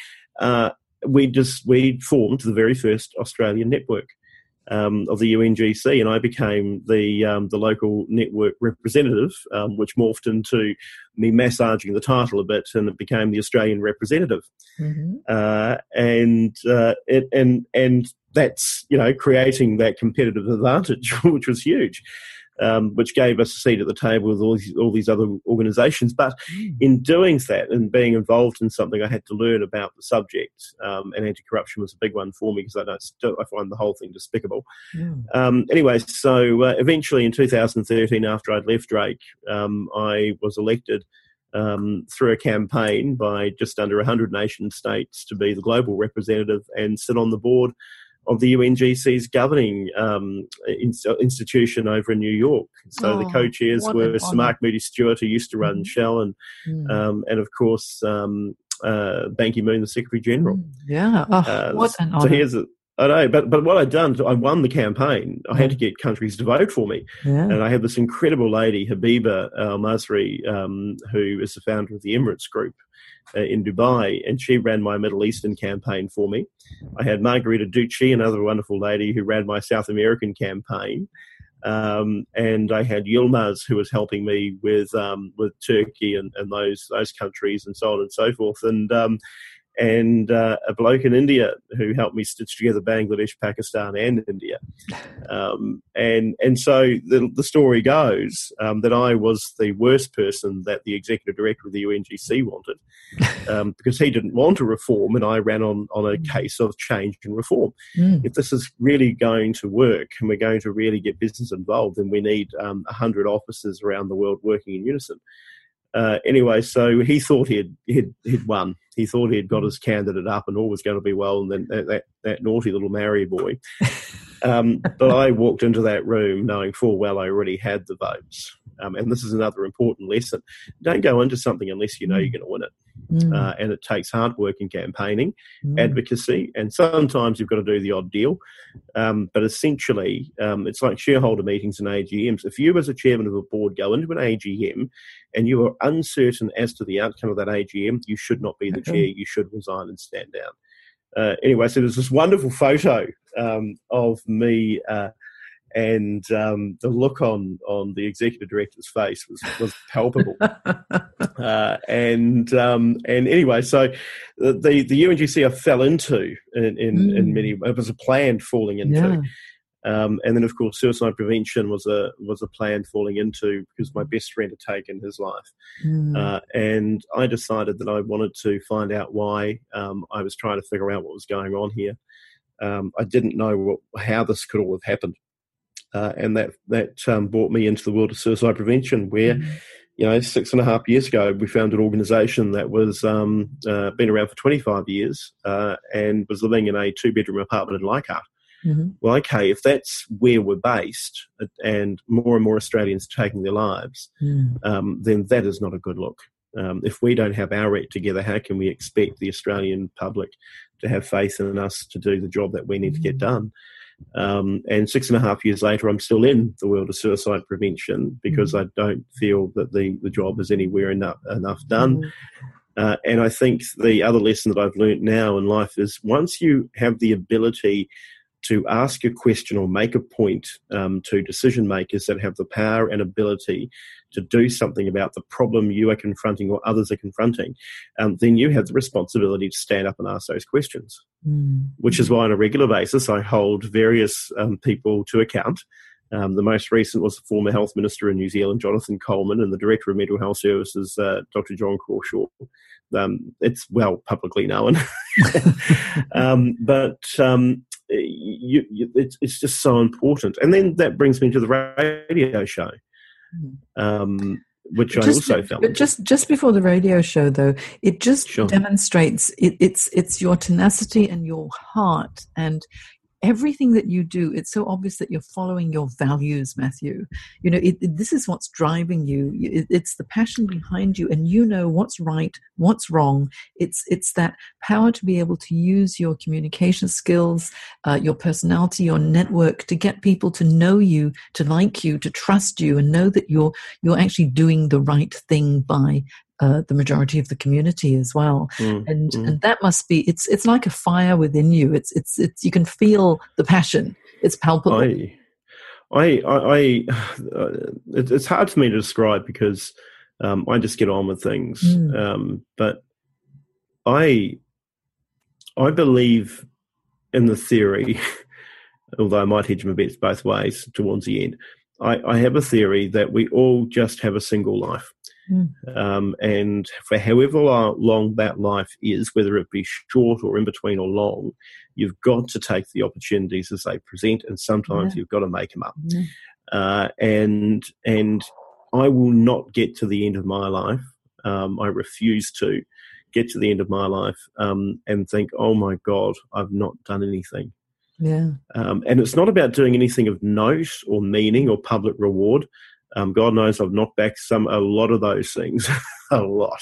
we formed the very first Australian network of the UNGC, and I became the local network representative, which morphed into me massaging the title a bit, and it became the Australian representative. And that's creating that competitive advantage, which was huge. Which gave us a seat at the table with all these other organisations. But in doing that and being involved in something, I had to learn about the subject, and anti-corruption was a big one for me because I find the whole thing despicable. Anyway, so eventually in 2013, after I'd left Drake, I was elected through a campaign by just under 100 nation states to be the global representative and sit on the board of the UNGC's governing institution over in New York. So the co-chairs were Sir Mark Moody-Stewart, who used to run Shell, and of course Ban Ki-moon, the Secretary General. What an honour. So I know, but what I'd done, I won the campaign. I had to get countries to vote for me. And I had this incredible lady, Habiba Al-Masri, who is the founder of the Emirates Group in Dubai, and she ran my Middle Eastern campaign for me. I had Margarita Ducci, another wonderful lady, who ran my South American campaign. And I had Yilmaz, who was helping me with Turkey and those countries and so on and so forth. And a bloke in India who helped me stitch together Bangladesh, Pakistan, and India. And so the story goes that I was the worst person that the executive director of the UNGC wanted, because he didn't want to reform, and I ran on a case of change and reform. If this is really going to work and we're going to really get business involved, then we need 100 offices around the world working in unison. Anyway, so he thought he'd won. He thought he'd got his candidate up and all was going to be well, and then that naughty little Maori boy. But I walked into that room knowing full well I already had the votes. And this is another important lesson. Don't go into something unless you know you're going to win it. And it takes hard work in campaigning, advocacy, and sometimes you've got to do the odd deal. But essentially, it's like shareholder meetings and AGMs. If you as a chairman of a board go into an AGM and you are uncertain as to the outcome of that AGM, you should not be the chair. You should resign and stand down. Anyway, so there's this wonderful photo of me and the look on the executive director's face was palpable. And anyway, so the UNGC I fell into in many. It was a planned falling into. And then, of course, suicide prevention was a planned falling into because my best friend had taken his life. And I decided that I wanted to find out why. I was trying to figure out what was going on here. I didn't know how this could all have happened. And that brought me into the world of suicide prevention, where, 6.5 years ago, we found an organisation that was been around for 25 years and was living in a 2-bedroom apartment in Leichhardt. Mm-hmm. Well, okay, if that's where we're based and more Australians are taking their lives, then that is not a good look. If we don't have our act together, how can we expect the Australian public to have faith in us to do the job that we need to get done? And 6.5 years later, I'm still in the world of suicide prevention because I don't feel that the job is anywhere enough done. And I think the other lesson that I've learned now in life is once you have the ability to ask a question or make a point to decision makers that have the power and ability to do something about the problem you are confronting or others are confronting, then you have the responsibility to stand up and ask those questions, which is why on a regular basis I hold various people to account. The most recent was the former Health Minister in New Zealand, Jonathan Coleman, and the Director of Mental Health Services, Dr. John Crawshaw. It's well publicly known. It's just so important. And then that brings me to the radio show, which I also felt. But just before the radio show, though, it just demonstrates it's your tenacity and your heart and everything that you do. It's so obvious that you're following your values, Matthew. This is what's driving you. It's the passion behind you, and you know what's right, what's wrong. It's that power to be able to use your communication skills, your personality, your network to get people to know you, to like you, to trust you, and know that you're actually doing the right thing by the majority of the community as well. And that must be, it's like a fire within you. It's you can feel the passion. It's palpable. It's hard for me to describe because I just get on with things. But I believe in the theory, although I might hedge my bets both ways towards the end. I have a theory that we all just have a single life. And for however long that life is, whether it be short or in between or long, you've got to take the opportunities as they present, and sometimes you've got to make them up. And I will not get to the end of my life. I refuse to get to the end of my life and think, oh my God, I've not done anything. And it's not about doing anything of note or meaning or public reward. God knows I've knocked back a lot of those things, a lot.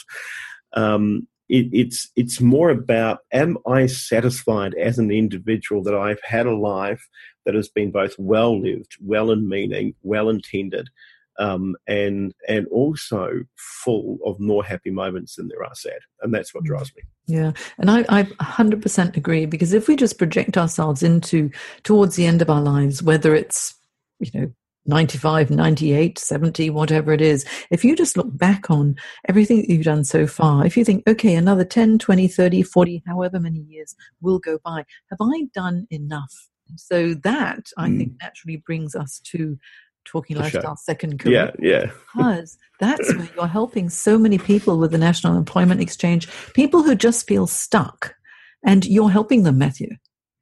It's more about, am I satisfied as an individual that I've had a life that has been both well lived, well in meaning, well intended, and also full of more happy moments than there are sad. And that's what drives me. Yeah, and I 100% agree, because if we just project ourselves towards the end of our lives, whether it's, 95, 98, 70, whatever it is, if you just look back on everything that you've done so far, if you think, okay, another 10, 20, 30, 40, however many years will go by, have I done enough? So that, I think, naturally brings us to Talking Lifestyle Second Career. Yeah. Because that's where you're helping so many people with the National Employment Exchange, people who just feel stuck, and you're helping them, Matthew.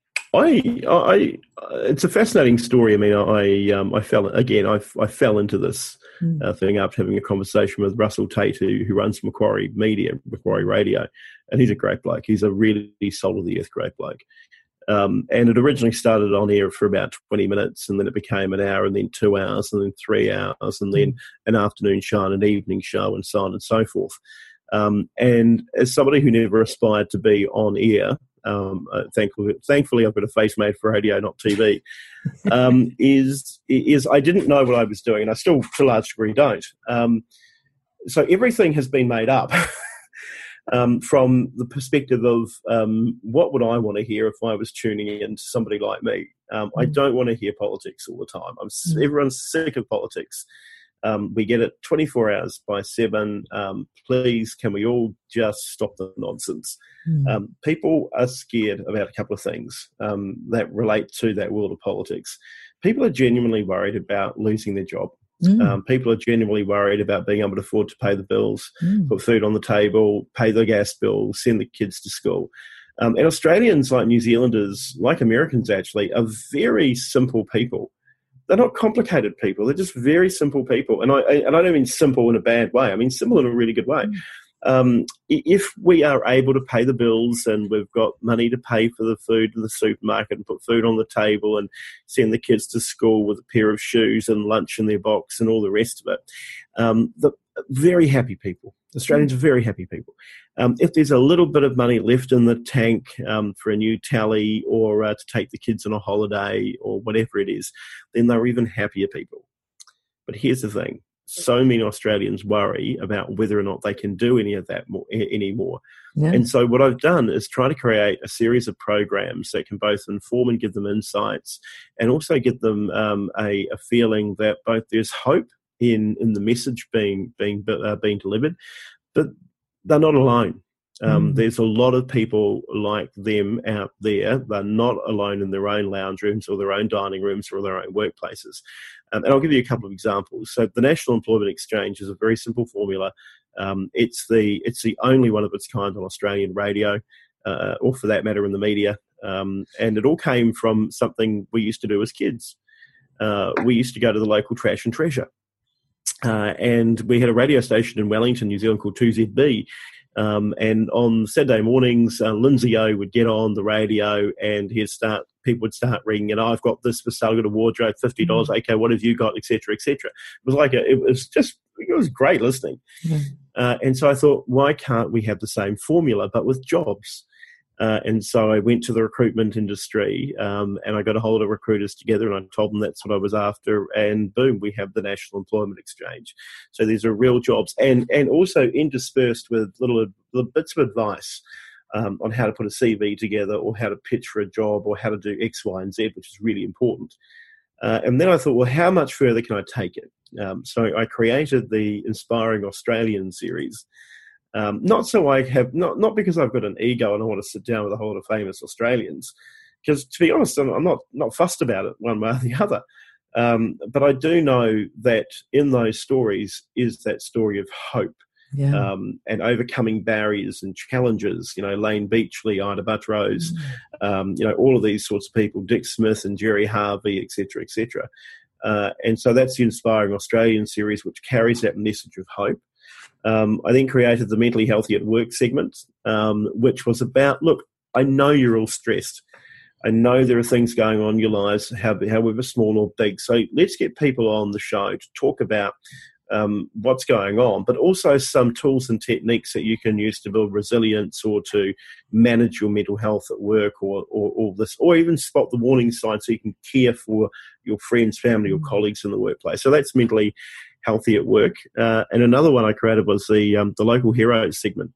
It's a fascinating story. I mean, I fell into this thing after having a conversation with Russell Tate, who runs Macquarie Radio, and he's a great bloke. He's a really soul of the earth great bloke. And it originally started on air for about 20 minutes, and then it became an hour, and then 2 hours, and then 3 hours, and then an afternoon show and an evening show, and so on and so forth. And as somebody who never aspired to be on air, thankfully I've got a face made for radio, not TV, is I didn't know what I was doing, and I still to a large degree don't. So everything has been made up from the perspective of what would I want to hear if I was tuning in to somebody like me. I don't want to hear politics all the time. Everyone's sick of politics. We get it 24 hours by 7. Please, can we all just stop the nonsense? People are scared about a couple of things that relate to that world of politics. People are genuinely worried about losing their job. People are genuinely worried about being able to afford to pay the bills, put food on the table, pay the gas bill, send the kids to school. And Australians, like New Zealanders, like Americans actually, are very simple people. They're not complicated people. They're just very simple people. And I don't mean simple in a bad way. I mean simple in a really good way. If we are able to pay the bills and we've got money to pay for the food in the supermarket and put food on the table and send the kids to school with a pair of shoes and lunch in their box and all the rest of it, the very happy people. Australians are very happy people. If there's a little bit of money left in the tank for a new tally or to take the kids on a holiday or whatever it is, then they're even happier people. But here's the thing. So many Australians worry about whether or not they can do any of that anymore. Yeah. And so what I've done is try to create a series of programs that can both inform and give them insights and also give them a feeling that both there's hope in the message being delivered, but they're not alone. There's a lot of people like them out there. They're not alone in their own lounge rooms or their own dining rooms or their own workplaces. And I'll give you a couple of examples. So the National Employment Exchange is a very simple formula. It's the only one of its kind on Australian radio, or for that matter in the media. And it all came from something we used to do as kids. We used to go to the local Trash and Treasure. And we had a radio station in Wellington, New Zealand called 2ZB. And on Saturday mornings, Lindsay O would get on the radio and people would start ringing, and I've got this for sale, I've got a wardrobe, $50. Okay, what have you got, etc., etc. It was great listening. And so I thought, why can't we have the same formula but with jobs? And so I went to the recruitment industry and I got a hold of recruiters together and I told them that's what I was after, and boom, we have the National Employment Exchange. So these are real jobs and also interspersed with little bits of advice on how to put a CV together or how to pitch for a job or how to do X, Y, and Z, which is really important. And then I thought, well, how much further can I take it? So I created the Inspiring Australian series. Not because I've got an ego and I want to sit down with a whole lot of famous Australians, because to be honest, I'm not fussed about it one way or the other. But I do know that in those stories is that story of hope. Yeah. And overcoming barriers and challenges, Lane Beachley, Ida Buttrose, all of these sorts of people, Dick Smith and Jerry Harvey, et cetera, et cetera. And so that's the Inspiring Australian series, which carries that message of hope. I then created the Mentally Healthy at Work segment, which was about, look, I know you're all stressed. I know there are things going on in your lives, however small or big. So let's get people on the show to talk about what's going on, but also some tools and techniques that you can use to build resilience or to manage your mental health at work or even spot the warning signs so you can care for your friends, family or colleagues in the workplace. So that's Mentally Healthy at Work. And another one I created was the Local Heroes segment.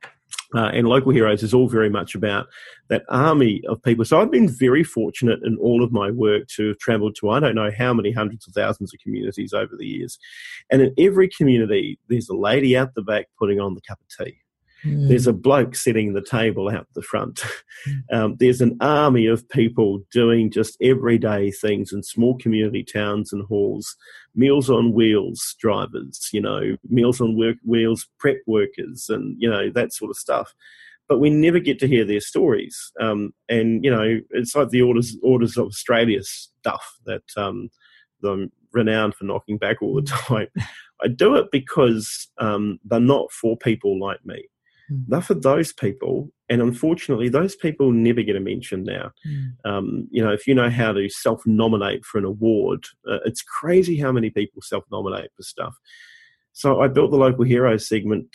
And Local Heroes is all very much about that army of people. So I've been very fortunate in all of my work to have travelled to I don't know how many hundreds of thousands of communities over the years. And in every community, there's a lady out the back putting on the cup of tea. There's a bloke setting the table out the front. There's an army of people doing just everyday things in small community towns and halls, Meals on Wheels drivers, Meals on Wheels prep workers and, that sort of stuff. But we never get to hear their stories. And, it's like the Orders of Australia stuff that I'm renowned for knocking back all the time. I do it because they're not for people like me. They're for those people, and unfortunately, those people never get a mention now. If you know how to self-nominate for an award, it's crazy how many people self-nominate for stuff. So I built the Local Heroes segment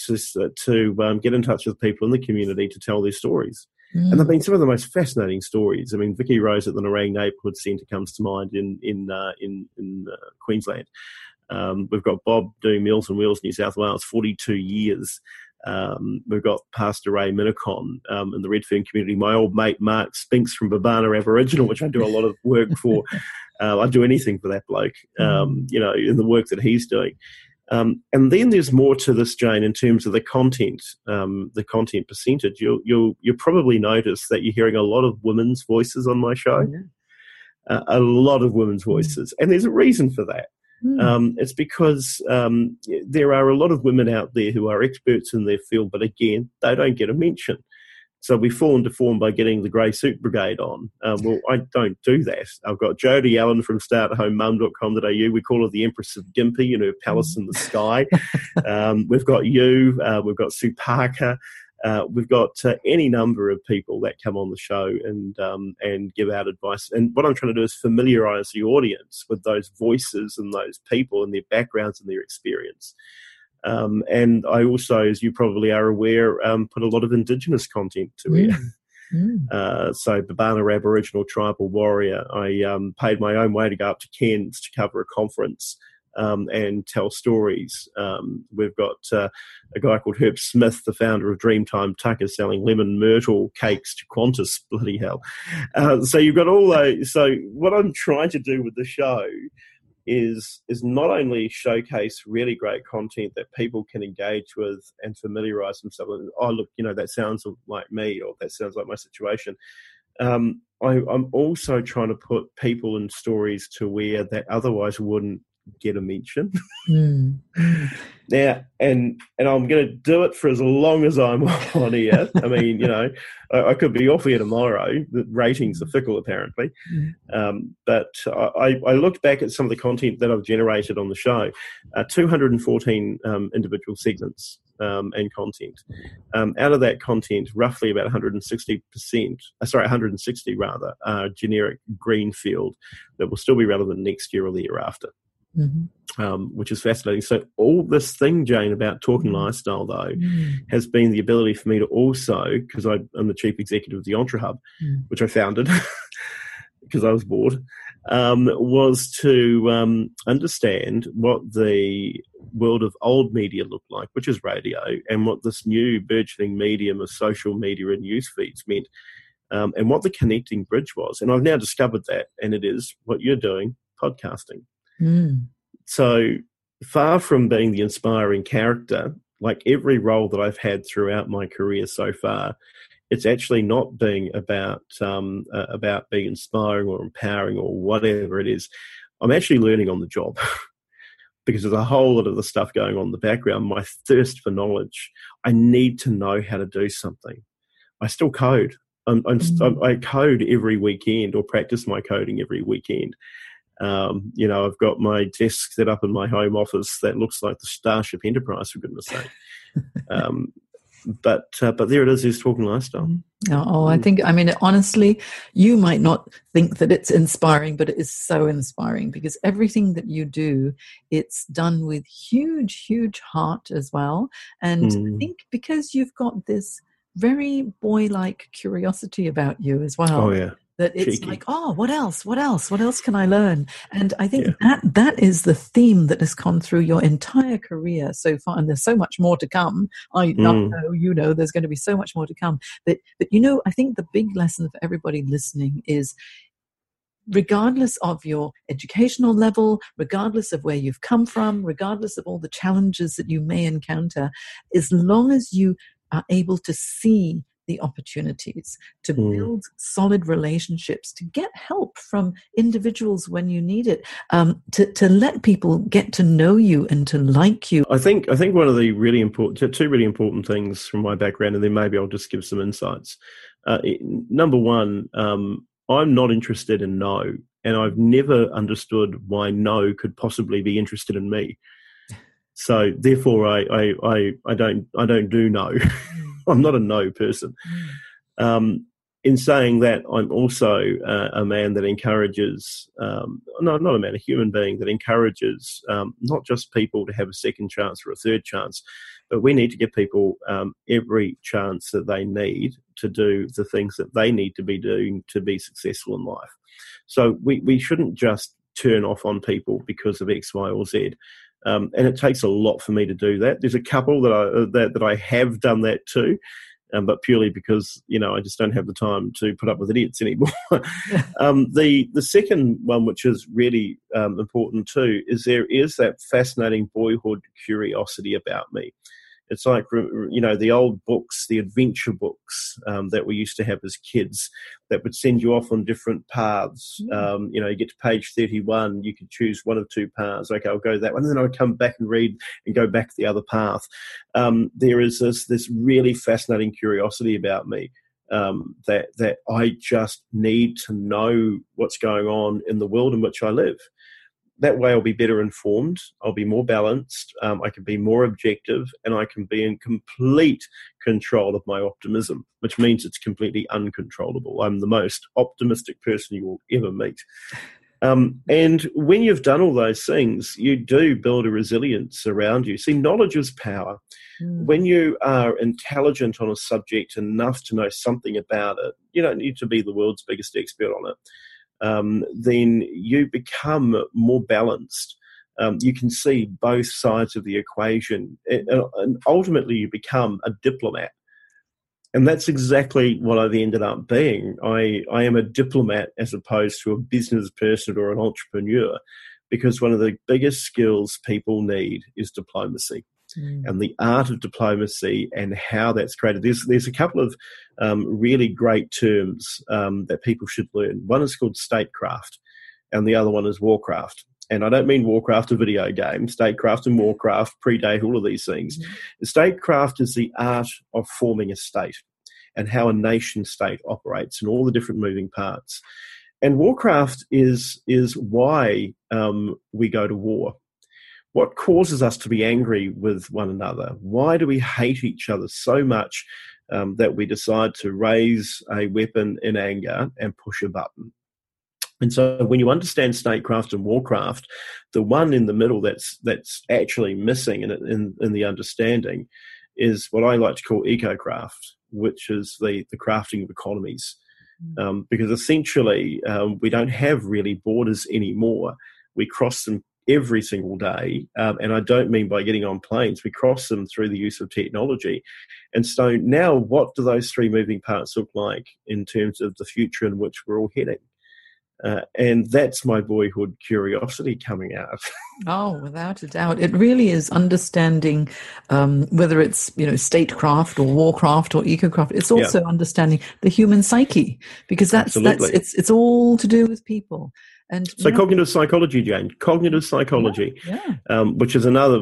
to get in touch with people in the community to tell their stories. And they've been some of the most fascinating stories. I mean, Vicky Rose at the Nerang Neighbourhood Centre comes to mind in Queensland. We've got Bob doing Meals on Wheels New South Wales, 42 years. We've got Pastor Ray Minicon in the Redfern community. My old mate Mark Spinks from Babana Aboriginal, which I do a lot of work for. I'd do anything for that bloke, in the work that he's doing. And then there's more to this, Jane, in terms of the content percentage. You'll probably notice that you're hearing a lot of women's voices on my show, a lot of women's voices, and there's a reason for that. It's because there are a lot of women out there who are experts in their field, but again, they don't get a mention. So we fall into form by getting the grey suit brigade on. Well, I don't do that. I've got Jodie Allen from stay-at-home-mum.com.au. We call her the Empress of Gympie in her palace in the sky. We've got you. We've got Sue Parker. We've got any number of people that come on the show and give out advice. And what I'm trying to do is familiarise the audience with those voices and those people and their backgrounds and their experience. And I also, as you probably are aware, put a lot of Indigenous content to air. So Babana Aboriginal Tribal Warrior. I paid my own way to go up to Cairns to cover a conference and tell stories. We've got a guy called Herb Smith, the founder of Dreamtime Tucker, selling lemon myrtle cakes to Qantas, bloody hell. So you've got all those. So what I'm trying to do with the show is not only showcase really great content that people can engage with and familiarise themselves with. Oh, look, that sounds like me, or that sounds like my situation. I'm also trying to put people and stories to where that otherwise wouldn't get a mention. Now, and I'm going to do it for as long as I'm on here. I mean, I could be off here tomorrow. The ratings are fickle, apparently. But I looked back at some of the content that I've generated on the show, 214 individual segments and content. Out of that content, roughly about 160 rather, generic greenfield that will still be relevant next year or the year after. Which is fascinating. So all this thing, Jane, about talking lifestyle, though, has been the ability for me to also, because I'm the chief executive of the Entre Hub, which I founded because I was bored, was to understand what the world of old media looked like, which is radio, and what this new burgeoning medium of social media and news feeds meant, and what the connecting bridge was. And I've now discovered that, and it is what you're doing, podcasting. So far from being the inspiring character, like every role that I've had throughout my career so far, it's actually not being about being inspiring or empowering or whatever it is. I'm actually learning on the job because there's a whole lot of the stuff going on in the background. My thirst for knowledge. I need to know how to do something. I still code. I code every weekend, or practice my coding every weekend. I've got my desk set up in my home office that looks like the Starship Enterprise, for goodness sake. But there it is talking lifestyle. I think, honestly, you might not think that it's inspiring, but it is so inspiring, because everything that you do, it's done with huge, huge heart as well. And I think because you've got this very boy-like curiosity about you as well. Oh, yeah. That it's cheeky. Like, what else? What else can I learn? And I think that is the theme that has gone through your entire career so far. And there's so much more to come. I know, there's going to be so much more to come. But I think the big lesson for everybody listening is, regardless of your educational level, regardless of where you've come from, regardless of all the challenges that you may encounter, as long as you are able to see the opportunities, to build solid relationships, to get help from individuals when you need it, to let people get to know you and to like you. I think one of the two really important things from my background, and then maybe I'll just give some insights. Number one, I'm not interested in no, and I've never understood why no could possibly be interested in me. So therefore, I don't do no. I'm not a no person. In saying that, I'm also a man that encourages, not a man, a human being that encourages not just people to have a second chance or a third chance, but we need to give people every chance that they need to do the things that they need to be doing to be successful in life. So we shouldn't just turn off on people because of X, Y, or Z. And it takes a lot for me to do that. There's a couple that I have done that too, but purely because I just don't have the time to put up with idiots anymore. The second one, which is really important too, is there is that fascinating boyhood curiosity about me. It's like, the old books, the adventure books that we used to have as kids that would send you off on different paths. You get to page 31, you could choose one of two paths. Okay, I'll go that one. And then I would come back and read and go back to the other path. There is this really fascinating curiosity about me. that I just need to know what's going on in the world in which I live. That way I'll be better informed, I'll be more balanced, I can be more objective, and I can be in complete control of my optimism, which means it's completely uncontrollable. I'm the most optimistic person you will ever meet. And when you've done all those things, you do build a resilience around you. See, knowledge is power. When you are intelligent on a subject enough to know something about it, you don't need to be the world's biggest expert on it. Then you become more balanced. You can see both sides of the equation, and ultimately you become a diplomat. And that's exactly what I've ended up being. I am a diplomat as opposed to a business person or an entrepreneur, because one of the biggest skills people need is diplomacy. And the art of diplomacy and how that's created. There's a couple of really great terms that people should learn. One is called statecraft, and the other one is warcraft. And I don't mean Warcraft, a video game. Statecraft and Warcraft predate all of these things. Statecraft is the art of forming a state and how a nation state operates and all the different moving parts. And Warcraft is why we go to war. What causes us to be angry with one another? Why do we hate each other so much that we decide to raise a weapon in anger and push a button? And so when you understand statecraft and warcraft, the one in the middle that's actually missing in the understanding is what I like to call ecocraft, which is the crafting of economies. Because essentially we don't have really borders anymore. We cross them every single day, and I don't mean by getting on planes. We cross them through the use of technology. And so now what do those three moving parts look like in terms of the future in which we're all heading? And that's my boyhood curiosity coming out. Oh, without a doubt. It really is understanding whether it's, statecraft or warcraft or ecocraft. It's also understanding the human psyche, because it's all to do with people. And so cognitive psychology, Jane, which is another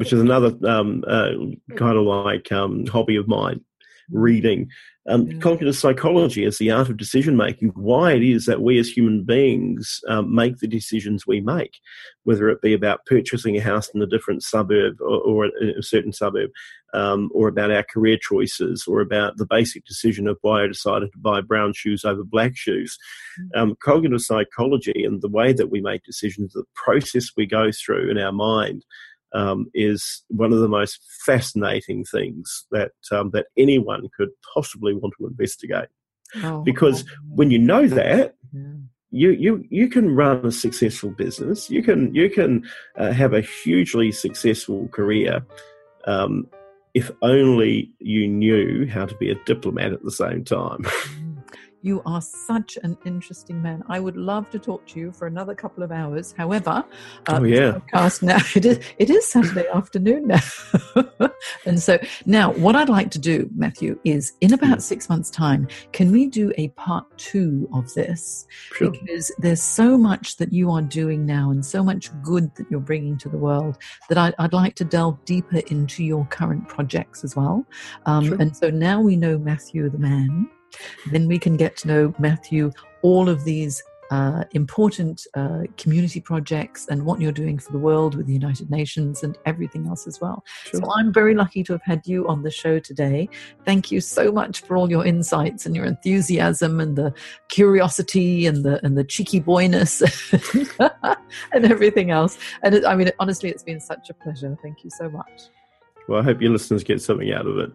kind of like hobby of mine, reading. Cognitive psychology is the art of decision-making, why it is that we as human beings make the decisions we make, whether it be about purchasing a house in a different suburb or a certain suburb, or about our career choices, or about the basic decision of why I decided to buy brown shoes over black shoes. Cognitive psychology and the way that we make decisions, the process we go through in our mind, is one of the most fascinating things that anyone could possibly want to investigate. Because when you know that, you can run a successful business. You can have a hugely successful career, if only you knew how to be a diplomat at the same time. You are such an interesting man. I would love to talk to you for another couple of hours. However, podcast now, it is Saturday afternoon now. And so now what I'd like to do, Matthew, is in about 6 months' time, can we do a part 2 of this? Sure. Because there's so much that you are doing now and so much good that you're bringing to the world that I'd like to delve deeper into your current projects as well. Sure. And so now we know Matthew the man. Then we can get to know, Matthew, all of these important community projects and what you're doing for the world with the United Nations and everything else as well. Sure. So I'm very lucky to have had you on the show today. Thank you so much for all your insights and your enthusiasm and the curiosity and the cheeky boyness and everything else. And honestly, it's been such a pleasure. Thank you so much. Well, I hope your listeners get something out of it.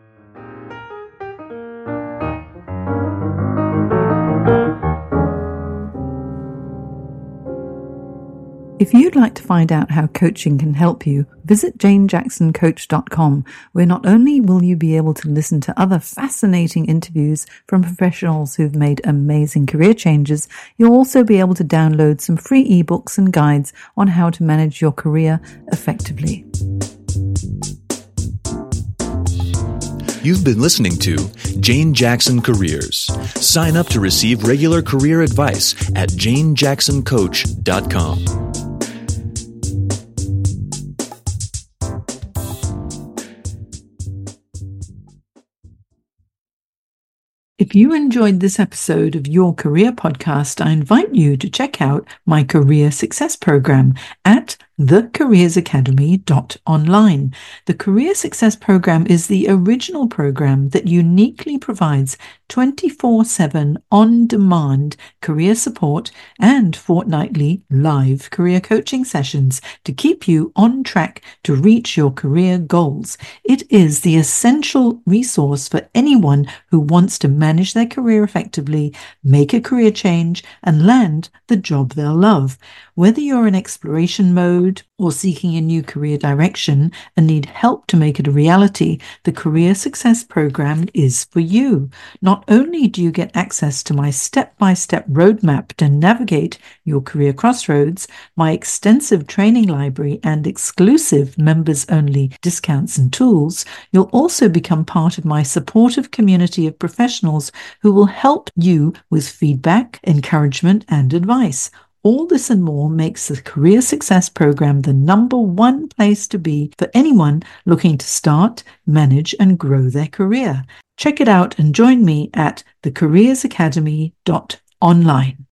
If you'd like to find out how coaching can help you, visit janejacksoncoach.com, where not only will you be able to listen to other fascinating interviews from professionals who've made amazing career changes, you'll also be able to download some free ebooks and guides on how to manage your career effectively. You've been listening to Jane Jackson Careers. Sign up to receive regular career advice at janejacksoncoach.com. If you enjoyed this episode of Your Career Podcast, I invite you to check out my Career Success Program at thecareersacademy.online. The Career Success Program is the original program that uniquely provides 24/7 on-demand career support and fortnightly live career coaching sessions to keep you on track to reach your career goals. It is the essential resource for anyone who wants to manage their career effectively, make a career change, and land the job they'll love. Whether you're in exploration mode or seeking a new career direction and need help to make it a reality, the Career Success Program is for you. Not only do you get access to my step-by-step roadmap to navigate your career crossroads, my extensive training library and exclusive members-only discounts and tools, you'll also become part of my supportive community of professionals who will help you with feedback, encouragement, and advice. All this and more makes the Career Success Program the #1 place to be for anyone looking to start, manage, and grow their career. Check it out and join me at thecareersacademy.online.